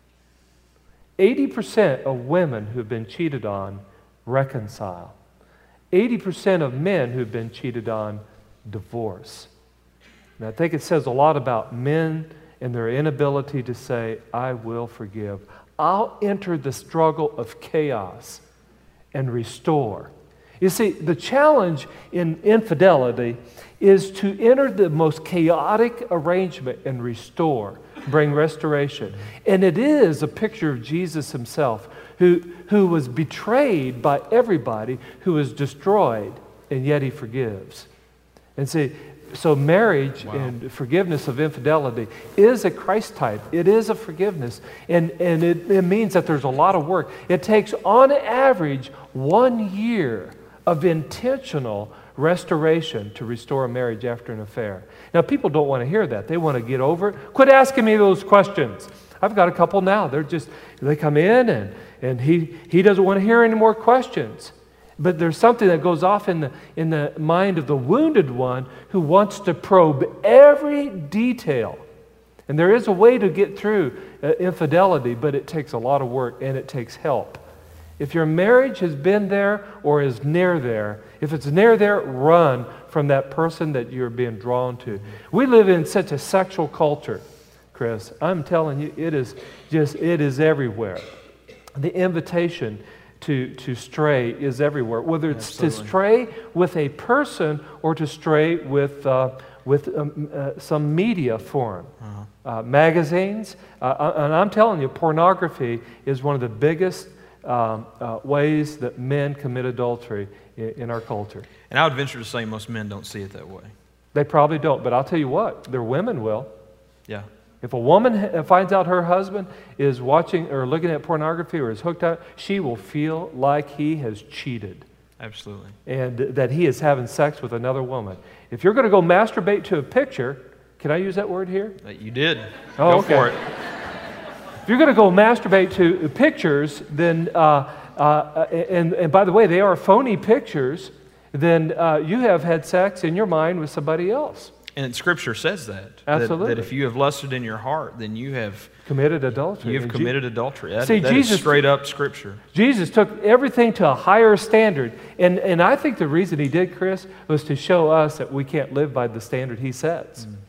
Speaker 7: eighty percent of women who have been cheated on reconcile. eighty percent of men who have been cheated on divorce. And I think it says a lot about men and their inability to say, I will forgive. I'll enter the struggle of chaos and restore. You see, the challenge in infidelity is to enter the most chaotic arrangement and restore, bring restoration. And it is a picture of Jesus himself, who, who was betrayed by everybody, who was destroyed, and yet he forgives. And see, so marriage wow. and forgiveness of infidelity is a Christ type. It is a forgiveness. And, and it, it means that there's a lot of work. It takes, on average, one year of intentional restoration to restore a marriage after an affair. Now, people don't want to hear that. They want to get over it. Quit asking me those questions. I've got a couple now. They're just, they come in and, and he, he doesn't want to hear any more questions. But there's something that goes off in the, in the mind of the wounded one who wants to probe every detail. And there is a way to get through uh, infidelity, but it takes a lot of work and it takes help. If your marriage has been there or is near there, if it's near there, run from that person that you're being drawn to. We live in such a sexual culture, Chris. I'm telling you, it is just, it is everywhere. The invitation to, to stray is everywhere, whether it's Absolutely. to stray with a person or to stray with, uh, with um, uh, some media form. Uh-huh. Uh, magazines, uh, and I'm telling you, pornography is one of the biggest Um, uh, ways that men commit adultery in, in our culture.
Speaker 6: And I would venture to say most men don't see it that way.
Speaker 7: They probably don't, but I'll tell you what, their women will.
Speaker 6: Yeah.
Speaker 7: If a woman ha- finds out her husband is watching or looking at pornography or is hooked up, she will feel like he has cheated.
Speaker 6: Absolutely.
Speaker 7: And that he is having sex with another woman. If you're going to go masturbate to a picture, can I use that word here?
Speaker 6: Uh, you did.
Speaker 7: Oh,
Speaker 6: go
Speaker 7: okay.
Speaker 6: for it.
Speaker 7: If you're going to go masturbate to pictures, then, uh, uh, and, and by the way, they are phony pictures, then uh, you have had sex in your mind with somebody else.
Speaker 6: And Scripture says that.
Speaker 7: Absolutely.
Speaker 6: That, that if you have lusted in your heart, then you have
Speaker 7: committed adultery.
Speaker 6: You've
Speaker 7: and
Speaker 6: committed
Speaker 7: Je-
Speaker 6: adultery. That,
Speaker 7: See,
Speaker 6: that
Speaker 7: Jesus,
Speaker 6: is straight up Scripture.
Speaker 7: Jesus took everything to a higher standard. And, and I think the reason he did, Chris, was to show us that we can't live by the standard he sets. Mm.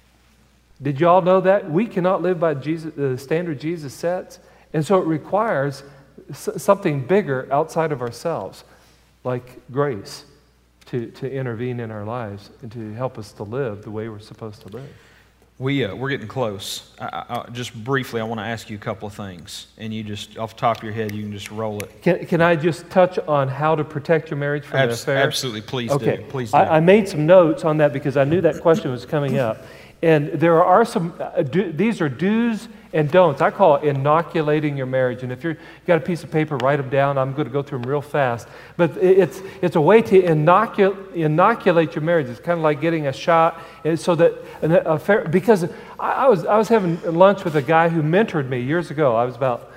Speaker 7: Did you all know that? We cannot live by Jesus, the standard Jesus sets. And so it requires s- something bigger outside of ourselves, like grace, to, to intervene in our lives and to help us to live the way we're supposed to live.
Speaker 6: We, uh, we're getting close. I, I, just briefly, I want to ask you a couple of things. And you just, off the top of your head, you can just roll it.
Speaker 7: Can, can I just touch on how to protect your marriage from
Speaker 6: Abs-
Speaker 7: an affair?
Speaker 6: Absolutely. Please
Speaker 7: okay.
Speaker 6: do. Please do.
Speaker 7: I, I made some notes on that because I knew that question was coming up. And there are some, uh, do, these are do's and don'ts. I call it inoculating your marriage. And if you're, you got a piece of paper, write them down. I'm going to go through them real fast. But it's, it's a way to inocul- inoculate your marriage. It's kind of like getting a shot. And so that, an affair, because I, I, was, I was having lunch with a guy who mentored me years ago. I was about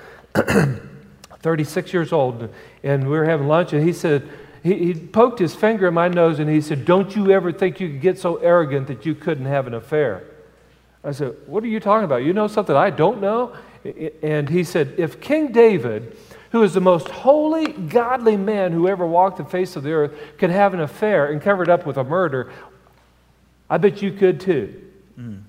Speaker 7: thirty-six years old. And we were having lunch, and he said, He, he poked his finger in my nose and he said, don't you ever think you could get so arrogant that you couldn't have an affair? I said, what are you talking about? You know something I don't know? And he said, if King David, who is the most holy, godly man who ever walked the face of the earth, could have an affair and cover it up with a murder, I bet you could too. Mm.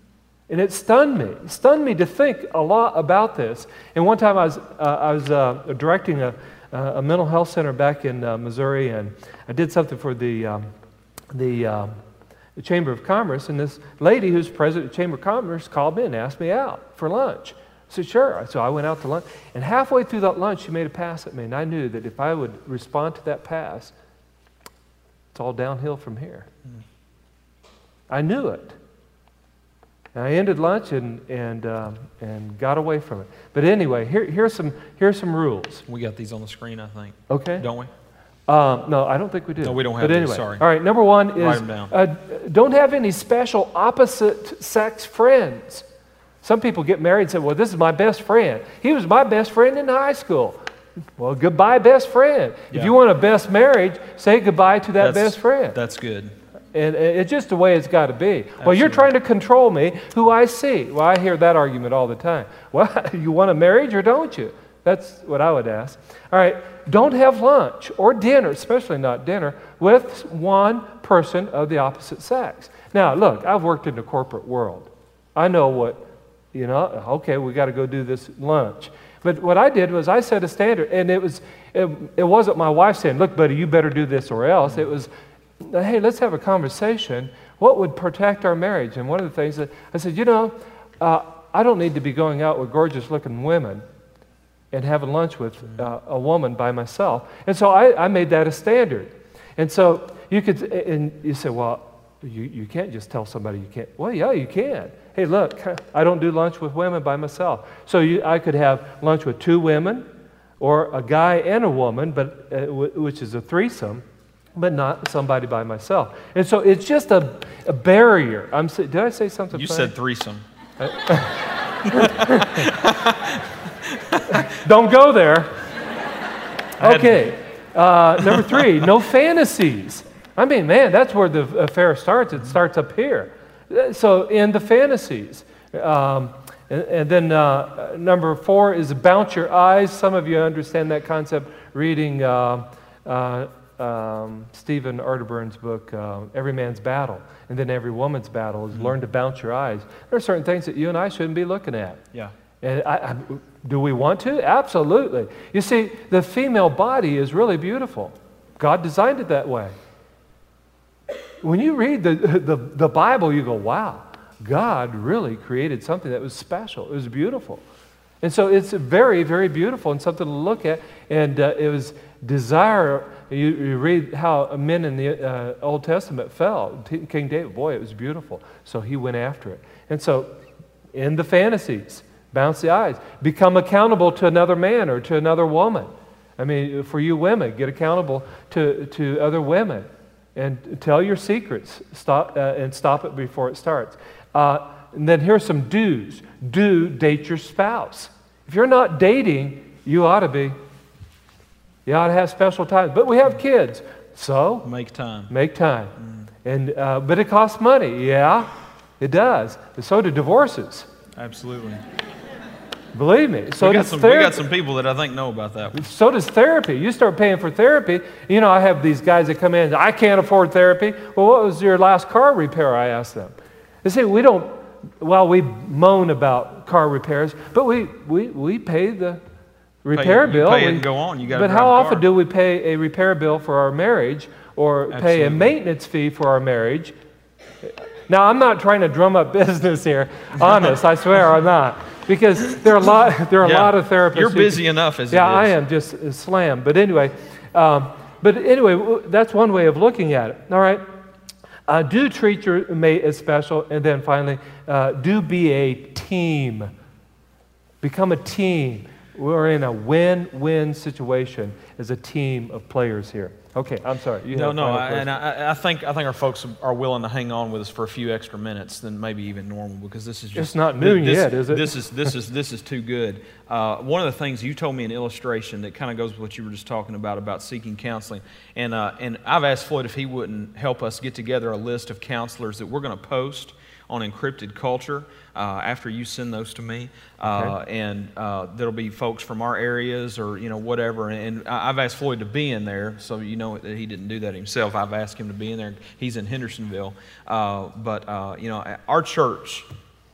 Speaker 7: And it stunned me. It stunned me to think a lot about this. And one time I was, uh, I was uh, directing a, a mental health center back in uh, Missouri, and I did something for the, um, the, um, the Chamber of Commerce, and this lady who's president of the Chamber of Commerce called me and asked me out for lunch. I said, sure. So I went out to lunch, and halfway through that lunch, she made a pass at me, and I knew that if I would respond to that pass, it's all downhill from here. Mm. I knew it. And I ended lunch and and um, and got away from it. But anyway, here here's some here's some rules.
Speaker 6: We got these on the screen, I think.
Speaker 7: Okay.
Speaker 6: Don't we?
Speaker 7: Um, no, I don't think we do.
Speaker 6: No, we don't have
Speaker 7: but
Speaker 6: these,
Speaker 7: anyway.
Speaker 6: sorry.
Speaker 7: All right, number one
Speaker 6: Write
Speaker 7: is
Speaker 6: them down.
Speaker 7: Uh, don't have any special opposite sex friends. Some people get married and say, well, this is my best friend. He was my best friend in high school. Well, goodbye, best friend.
Speaker 6: Yeah.
Speaker 7: If you want a best marriage, say goodbye to that
Speaker 6: That's-
Speaker 7: best friend.
Speaker 6: That's good.
Speaker 7: And it's just the way it's got to be.
Speaker 6: Absolutely.
Speaker 7: Well, you're trying to control me, who I see. Well, I hear that argument all the time. Well, you want a marriage or don't you? That's what I would ask. All right, don't have lunch or dinner, especially not dinner, with one person of the opposite sex. Now, look, I've worked in the corporate world. I know what, you know, okay, we got to go do this lunch. But what I did was I set a standard, and it was it, it wasn't my wife saying, look, buddy, you better do this or else. It was, hey, let's have a conversation. What would protect our marriage? And one of the things that I said, you know, uh, I don't need to be going out with gorgeous-looking women and having lunch with uh, a woman by myself. And so I, I made that a standard. And so you could, and you say, well, you, you can't just tell somebody you can't. Well, yeah, you can. Hey, look, I don't do lunch with women by myself. So you, I could have lunch with two women or a guy and a woman, but uh, w- which is a threesome, but not somebody by myself. And so it's just a, a barrier. I'm. Did I say something
Speaker 6: You
Speaker 7: funny?
Speaker 6: said threesome.
Speaker 7: Don't go there. Okay. Uh, number three, no fantasies. I mean, man, that's where the affair starts. It starts up here. So in the fantasies. Um, and, and then uh, number four is bounce your eyes. Some of you understand that concept reading uh, uh, um, Stephen Arterburn's book, uh, Every Man's Battle. And then Every Woman's Battle is mm-hmm. learn to bounce your eyes. There are certain things that you and I shouldn't be looking at.
Speaker 6: Yeah.
Speaker 7: And I, I, do we want to? Absolutely. You see, the female body is really beautiful. God designed it that way. When you read the, the, the Bible, you go, wow, God really created something that was special. It was beautiful. And so it's very, very beautiful and something to look at. And uh, it was desire. You, you read how men in the uh, Old Testament fell. King David, boy, it was beautiful. So he went after it. And so in the fantasies, bounce the eyes. Become accountable to another man or to another woman. I mean, for you women, get accountable to, to other women. And tell your secrets. Stop uh, and stop it before it starts. Uh, and then here's some do's. Do date your spouse. If you're not dating, you ought to be. You ought to have special time. But we have kids, so
Speaker 6: make time.
Speaker 7: Make time. Mm. And uh, but it costs money. Yeah, it does. And so do divorces.
Speaker 6: Absolutely.
Speaker 7: Believe me. So
Speaker 6: we, got
Speaker 7: does
Speaker 6: some,
Speaker 7: therapy.
Speaker 6: we got some people that I think know about that.
Speaker 7: So does therapy. You start paying for therapy. You know, I have these guys that come in and I can't afford therapy. Well, what was your last car repair? I ask them. They say, we don't, well, we moan about car repairs, but we, we, we pay the repair
Speaker 6: pay,
Speaker 7: bill.
Speaker 6: You pay
Speaker 7: we,
Speaker 6: it and go on. You gotta
Speaker 7: but
Speaker 6: drive
Speaker 7: how
Speaker 6: a
Speaker 7: often
Speaker 6: car.
Speaker 7: do we pay a repair bill for our marriage or
Speaker 6: Absolutely.
Speaker 7: pay a maintenance fee for our marriage? Now, I'm not trying to drum up business here. Honest, I swear I'm not. Because there are a lot, there are
Speaker 6: Yeah.
Speaker 7: a lot of therapists.
Speaker 6: You're
Speaker 7: who-
Speaker 6: busy enough as
Speaker 7: yeah,
Speaker 6: it is.
Speaker 7: I am just uh, slammed. But anyway, um, but anyway, w- that's one way of looking at it. All right, uh, do treat your mate as special, and then finally, uh, do be a team. Become a team. We're in a win-win situation as a team of players here. Okay, I'm sorry. You
Speaker 6: No,
Speaker 7: have a
Speaker 6: no,
Speaker 7: final
Speaker 6: I,
Speaker 7: question.
Speaker 6: and I, I think I think our folks are willing to hang on with us for a few extra minutes than maybe even normal because this is just
Speaker 7: It's not noon
Speaker 6: this,
Speaker 7: yet, is it?
Speaker 6: This is this is this is too good. Uh, one of the things you told me an illustration that kind of goes with what you were just talking about about seeking counseling, and uh, and I've asked Floyd if he wouldn't help us get together a list of counselors that we're going to post on Encrypted Culture uh, after you send those to me, uh,
Speaker 7: Okay.
Speaker 6: and uh, there'll be folks from our areas or you know whatever. And I- I've asked Floyd to be in there, so you know that he didn't do that himself. I've asked him to be in there. He's in Hendersonville, uh, but uh, you know our church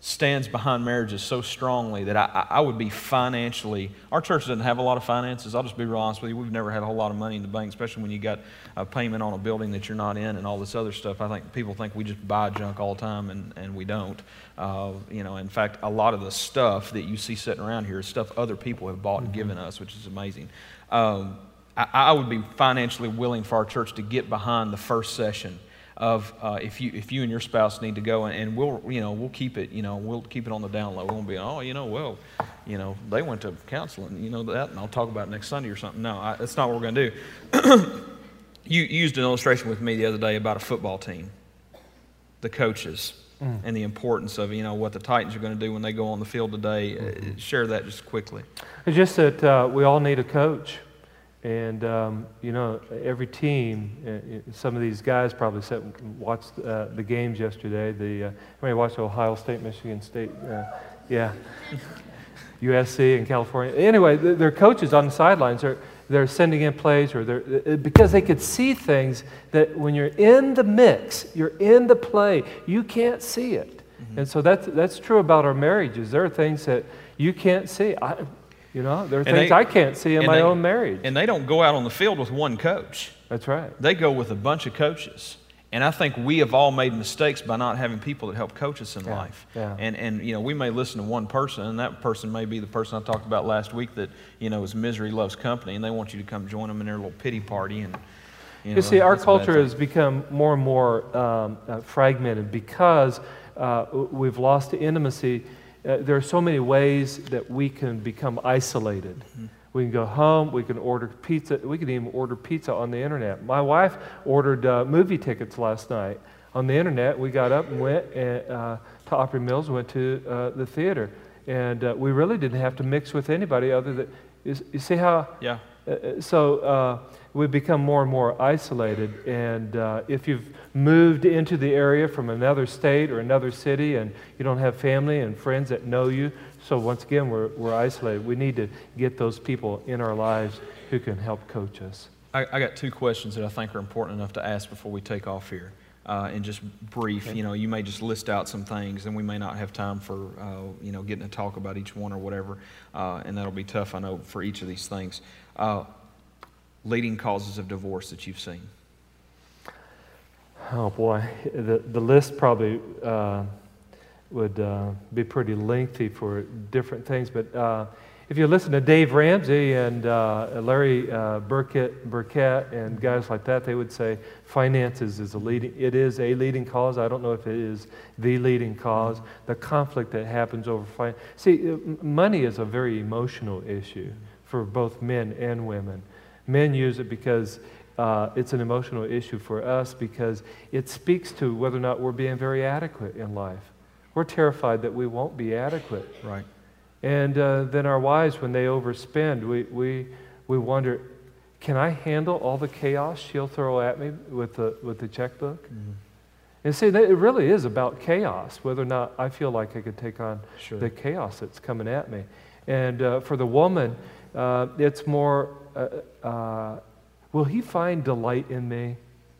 Speaker 6: stands behind marriages so strongly that I, I would be financially, our church doesn't have a lot of finances. I'll just be real honest with you. We've never had a whole lot of money in the bank, especially when you got a payment on a building that you're not in and all this other stuff. I think people think we just buy junk all the time, and, and we don't. Uh, you know, in fact, a lot of the stuff that you see sitting around here is stuff other people have bought and given us, which is amazing. Um, I, I would be financially willing for our church to get behind the first session of uh, if you if you and your spouse need to go, and, and we'll you know we'll keep it you know we'll keep it on the down low. We won't be oh you know well you know they went to counseling, you know that, and I'll talk about it next Sunday or something. No, I, that's not what we're going to do. You used an illustration with me the other day about a football team, the coaches, mm. and the importance of you know what the Titans are going to do when they go on the field today. Mm-hmm. Uh, share that just quickly.
Speaker 7: It's just that uh, we all need a coach. And, um, you know, every team, uh, some of these guys probably sat and watched uh, the games yesterday. The, uh, I mean, watched Ohio State, Michigan State, uh, yeah, U S C and California. Anyway, their coaches on the sidelines are they're sending in plays, or they're because they could see things that when you're in the mix, you're in the play, you can't see it. Mm-hmm. And so that's that's true about our marriages. There are things that you can't see. I, You know, there are
Speaker 6: and
Speaker 7: things
Speaker 6: they,
Speaker 7: I can't see in my
Speaker 6: they,
Speaker 7: own marriage.
Speaker 6: And they don't go out on the field with one coach.
Speaker 7: That's right.
Speaker 6: They go with a bunch of coaches. And I think we have all made mistakes by not having people that help coach us in
Speaker 7: yeah,
Speaker 6: life.
Speaker 7: Yeah.
Speaker 6: And, and, you know, we may listen to one person, and that person may be the person I talked about last week that, you know, is misery loves company, and they want you to come join them in their little pity party. And You, know,
Speaker 7: you see, our
Speaker 6: that's
Speaker 7: culture has become more and more um, uh, fragmented because uh, we've lost intimacy. Uh, there are so many ways that we can become isolated. Mm-hmm. We can go home, we can order pizza, we can even order pizza on the internet. My wife ordered uh, movie tickets last night on the internet. We got up and went and, uh, to Opry Mills, went to uh, the theater. And uh, we really didn't have to mix with anybody other than, you, you see how?
Speaker 6: Yeah.
Speaker 7: Uh, so uh, we've become more and more isolated, and uh, if you've moved into the area from another state or another city and you don't have family and friends that know you, so once again we're, we're isolated. We need to get those people in our lives who can help coach us.
Speaker 6: I, I got two questions that I think are important enough to ask before we take off here. Uh, and just brief, okay. you know, you may just list out some things, and we may not have time for, uh, you know, getting to talk about each one or whatever, uh, and that'll be tough, I know, for each of these things. Uh, leading causes of divorce that you've seen.
Speaker 7: Oh boy, the the list probably uh, would uh, be pretty lengthy for different things, but uh, if you listen to Dave Ramsey and uh, Larry uh, Burkett, Burkett and guys like that, they would say finances is a leading. It is a leading cause. I don't know if it is the leading cause. The conflict that happens over finance. See, money is a very emotional issue for both men and women. Men use it because uh, it's an emotional issue for us because it speaks to whether or not we're being very adequate in life. We're terrified that we won't be adequate.
Speaker 6: Right.
Speaker 7: And uh, then our wives, when they overspend, we, we, we wonder, can I handle all the chaos she'll throw at me with the, with the checkbook? Mm-hmm. And see, that, it really is about chaos, whether or not I feel like I could take on
Speaker 6: sure.
Speaker 7: the chaos that's coming at me. And uh, for the woman, uh, it's more, uh, uh, will he find delight in me?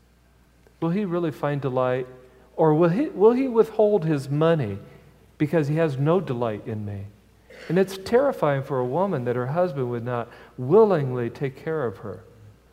Speaker 7: Will he really find delight? Or will he, will he withhold his money because he has no delight in me? And it's terrifying for a woman that her husband would not willingly take care of her.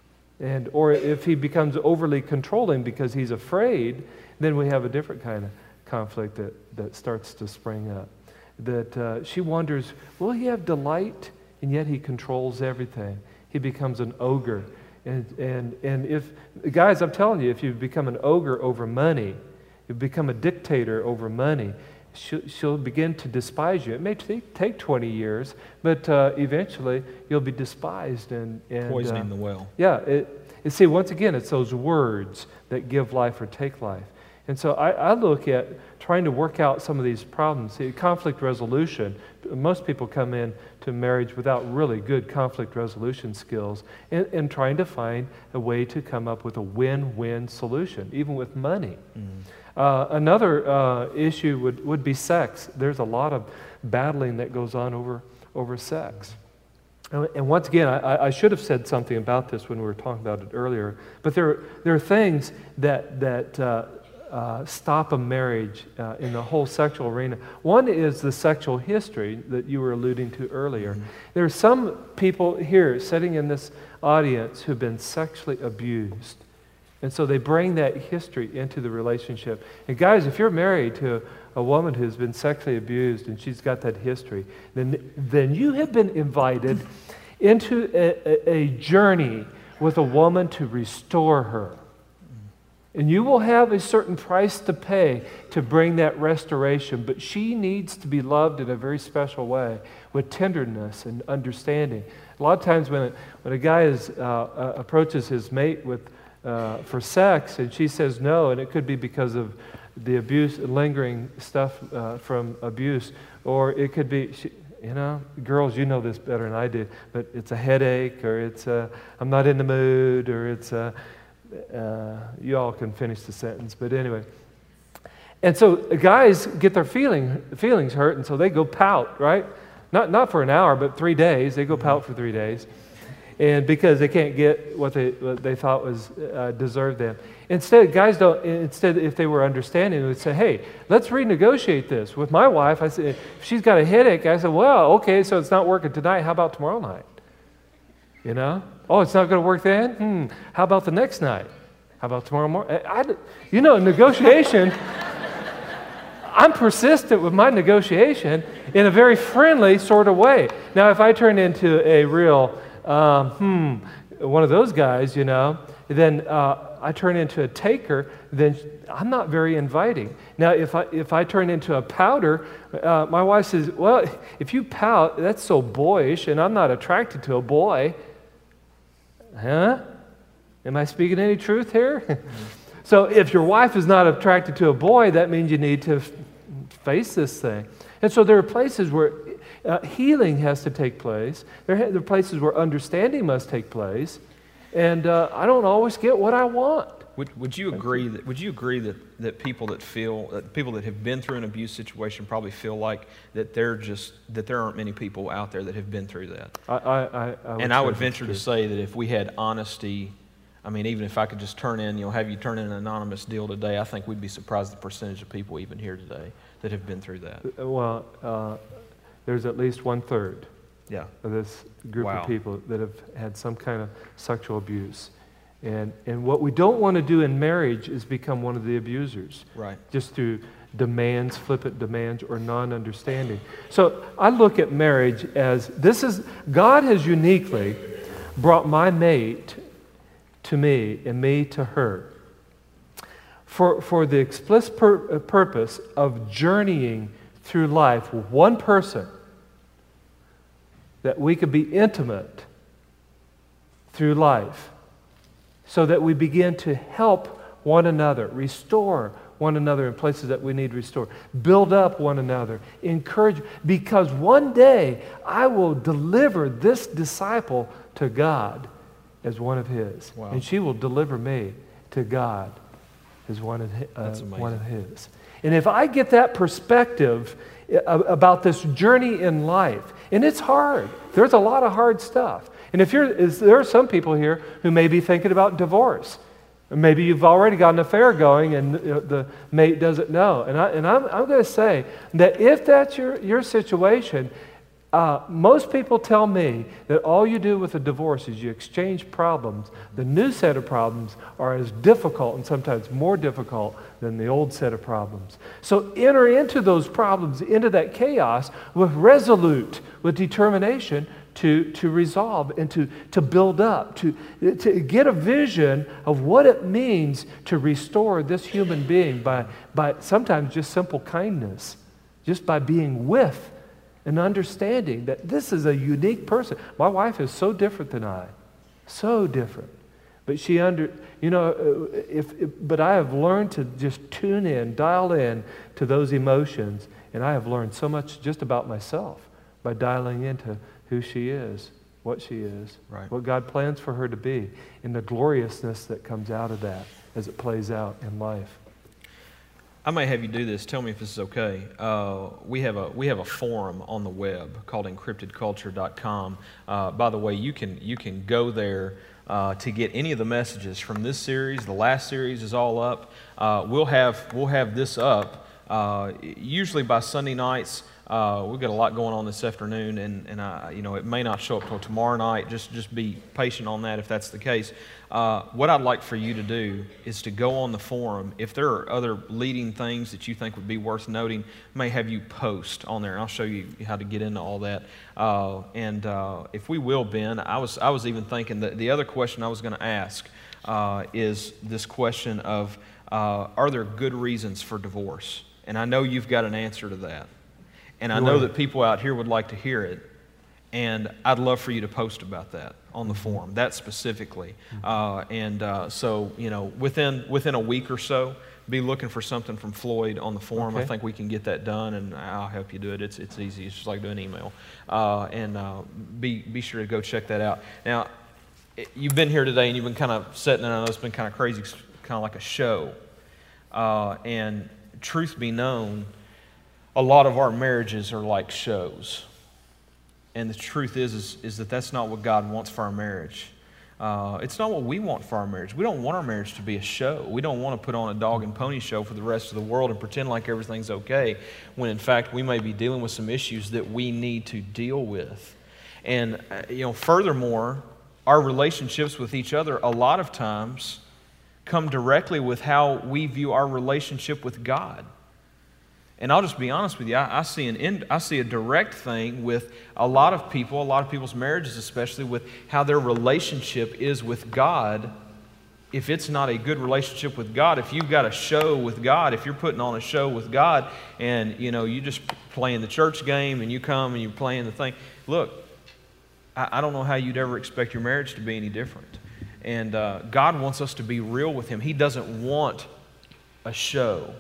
Speaker 7: And or if he becomes overly controlling because he's afraid, then we have a different kind of conflict that, that starts to spring up. That uh, she wonders, will he have delight? And yet he controls everything. He becomes an ogre. And, and, and if, guys, I'm telling you, if you become an ogre over money, you become a dictator over money, She'll, she'll begin to despise you. It may take, take twenty years, but uh, eventually you'll be despised and, and
Speaker 6: poisoning
Speaker 7: uh,
Speaker 6: the well.
Speaker 7: Yeah. It, it, see, once again, it's those words that give life or take life. And so I, I look at trying to work out some of these problems. See, conflict resolution. Most people come in to marriage without really good conflict resolution skills, and, and trying to find a way to come up with a win-win solution, even with money. Mm. Uh, another uh, issue would, would be sex. There's a lot of battling that goes on over, over sex. And, and once again, I, I should have said something about this when we were talking about it earlier, but there, there are things that, that uh, uh, stop a marriage uh, in the whole sexual arena. One is the sexual history that you were alluding to earlier. Mm-hmm. There are some people here sitting in this audience who've been sexually abused. And so they bring that history into the relationship. And guys, if you're married to a, a woman who's been sexually abused and she's got that history, then, then you have been invited into a, a, a journey with a woman to restore her. And you will have a certain price to pay to bring that restoration, but she needs to be loved in a very special way with tenderness and understanding. A lot of times when a, when a guy is, uh, uh, approaches his mate with, uh, for sex and she says no, and it could be because of the abuse, lingering stuff uh, from abuse, or it could be, she, you know, girls, you know this better than I do, but it's a headache, or it's a, I'm not in the mood, or it's a, Uh, you all can finish the sentence, but anyway. And so guys get their feeling, feelings hurt, and so they go pout, right? Not not for an hour, but three days. They go pout for three days, and because they can't get what they what they thought was uh, deserved them. Instead, guys don't. Instead, if they were understanding, they would say, "Hey, let's renegotiate this." With my wife, I said, if she's got a headache, I said, "Well, okay, so it's not working tonight. How about tomorrow night?" You know? Oh, it's not going to work then? Hmm. How about the next night? How about tomorrow morning? I, I, you know, negotiation, I'm persistent with my negotiation in a very friendly sort of way. Now, if I turn into a real, um, hmm, one of those guys, you know, then uh, I turn into a taker, then I'm not very inviting. Now, if I if I turn into a pouter, uh, my wife says, well, if you pout, that's so boyish, and I'm not attracted to a boy. Huh? Am I speaking any truth here? So if your wife is not attracted to a boy, that means you need to f- face this thing. And so there are places where uh, healing has to take place. There, ha- there are places where understanding must take place. And uh, I don't always get what I want.
Speaker 6: Would, would you agree that Would you agree that, that people that feel that people that have been through an abuse situation probably feel like that they're just that there aren't many people out there that have been through that?
Speaker 7: I, I, I, I would
Speaker 6: and I would
Speaker 7: say
Speaker 6: venture to say that if we had honesty, I mean, even if I could just turn in, you know, have you turn in an anonymous deal today, I think we'd be surprised at the percentage of people even here today that have been through that.
Speaker 7: Well, uh, there's at least one third
Speaker 6: yeah.
Speaker 7: of this group
Speaker 6: Wow.
Speaker 7: of people that have had some kind of sexual abuse. And and what we don't want to do in marriage is become one of the abusers.
Speaker 6: Right.
Speaker 7: Just through demands, flippant demands, or non-understanding. So I look at marriage as this is, God has uniquely brought my mate to me and me to her for, for the explicit pur- purpose of journeying through life with one person, that we could be intimate through life, so that we begin to help one another, restore one another in places that we need restored, build up one another, encourage, because one day I will deliver this disciple to God as one of His.
Speaker 6: Wow.
Speaker 7: And she will deliver me to God as one of, uh, one of His. And if I get that perspective about this journey in life, and it's hard, there's a lot of hard stuff. And if you're, is, there are some people here who may be thinking about divorce. Or maybe you've already got an affair going and the, the mate doesn't know. And, I, and I'm, I'm going to say that if that's your, your situation, uh, most people tell me that all you do with a divorce is you exchange problems. The new set of problems are as difficult and sometimes more difficult than the old set of problems. So enter into those problems, into that chaos with resolute, with determination, to, to resolve and to, to build up, to, to get a vision of what it means to restore this human being by, by sometimes just simple kindness, just by being with and understanding that this is a unique person. My wife is so different than I, so different. But she under, you know, if, if but I have learned to just tune in, dial in to those emotions, and I have learned so much just about myself by dialing into who she is, what she is,
Speaker 6: right.
Speaker 7: what God plans for her to be, and the gloriousness that comes out of that as it plays out in life.
Speaker 6: I may have you do this. Tell me if this is okay. Uh, we have a we have a forum on the web called encrypted culture dot com. Uh, by the way, you can you can go there uh, to get any of the messages from this series. The last series is all up. Uh, we'll have we'll have this up uh, usually by Sunday nights. Uh, we've got a lot going on this afternoon, and, and uh, you know, it may not show up till tomorrow night. Just just be patient on that if that's the case. Uh, what I'd like for you to do is to go on the forum. If there are other leading things that you think would be worth noting, I may have you post on there, and I'll show you how to get into all that. Uh, and uh, if we will, Ben, I was I was even thinking that the other question I was going to ask uh, is this question of uh, are there good reasons for divorce? And I know you've got an answer to that. And I know that people out here would like to hear it, and I'd love for you to post about that on the forum, that specifically. Uh, and uh, so, you know, within within a week or so, be looking for something from Floyd on the forum.
Speaker 7: Okay.
Speaker 6: I think we can get that done, and I'll help you do it. It's it's easy. It's just like doing an email. Uh, and uh, be be sure to go check that out. Now, it, you've been here today, and you've been kind of sitting, and I know it's been kind of crazy, kind of like a show. Uh, and truth be known, a lot of our marriages are like shows. And the truth is, is, is that that's not what God wants for our marriage. Uh, it's not what we want for our marriage. We don't want our marriage to be a show. We don't want to put on a dog and pony show for the rest of the world and pretend like everything's okay, when in fact we may be dealing with some issues that we need to deal with. And, uh, you know, furthermore, our relationships with each other a lot of times come directly with how we view our relationship with God. And I'll just be honest with you, I, I see an in, I see a direct thing with a lot of people, a lot of people's marriages especially, with how their relationship is with God. If it's not a good relationship with God, if you've got a show with God, if you're putting on a show with God, and you know, you just playing the church game and you come and you're playing the thing, look, I, I don't know how you'd ever expect your marriage to be any different. And uh, God wants us to be real with Him. He doesn't want a show.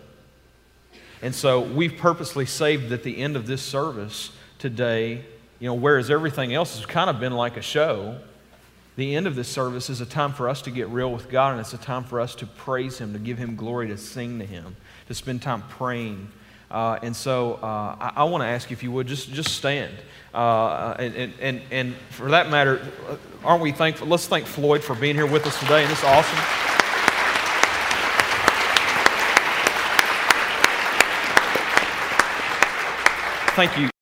Speaker 6: And so we've purposely saved at the end of this service today, you know, whereas everything else has kind of been like a show, the end of this service is a time for us to get real with God, and it's a time for us to praise Him, to give Him glory, to sing to Him, to spend time praying. Uh, and so uh, I, I want to ask you, if you would, just, just stand. Uh, and, and, and for that matter, aren't we thankful? Let's thank Floyd for being here with us today, and it's awesome. Thank you.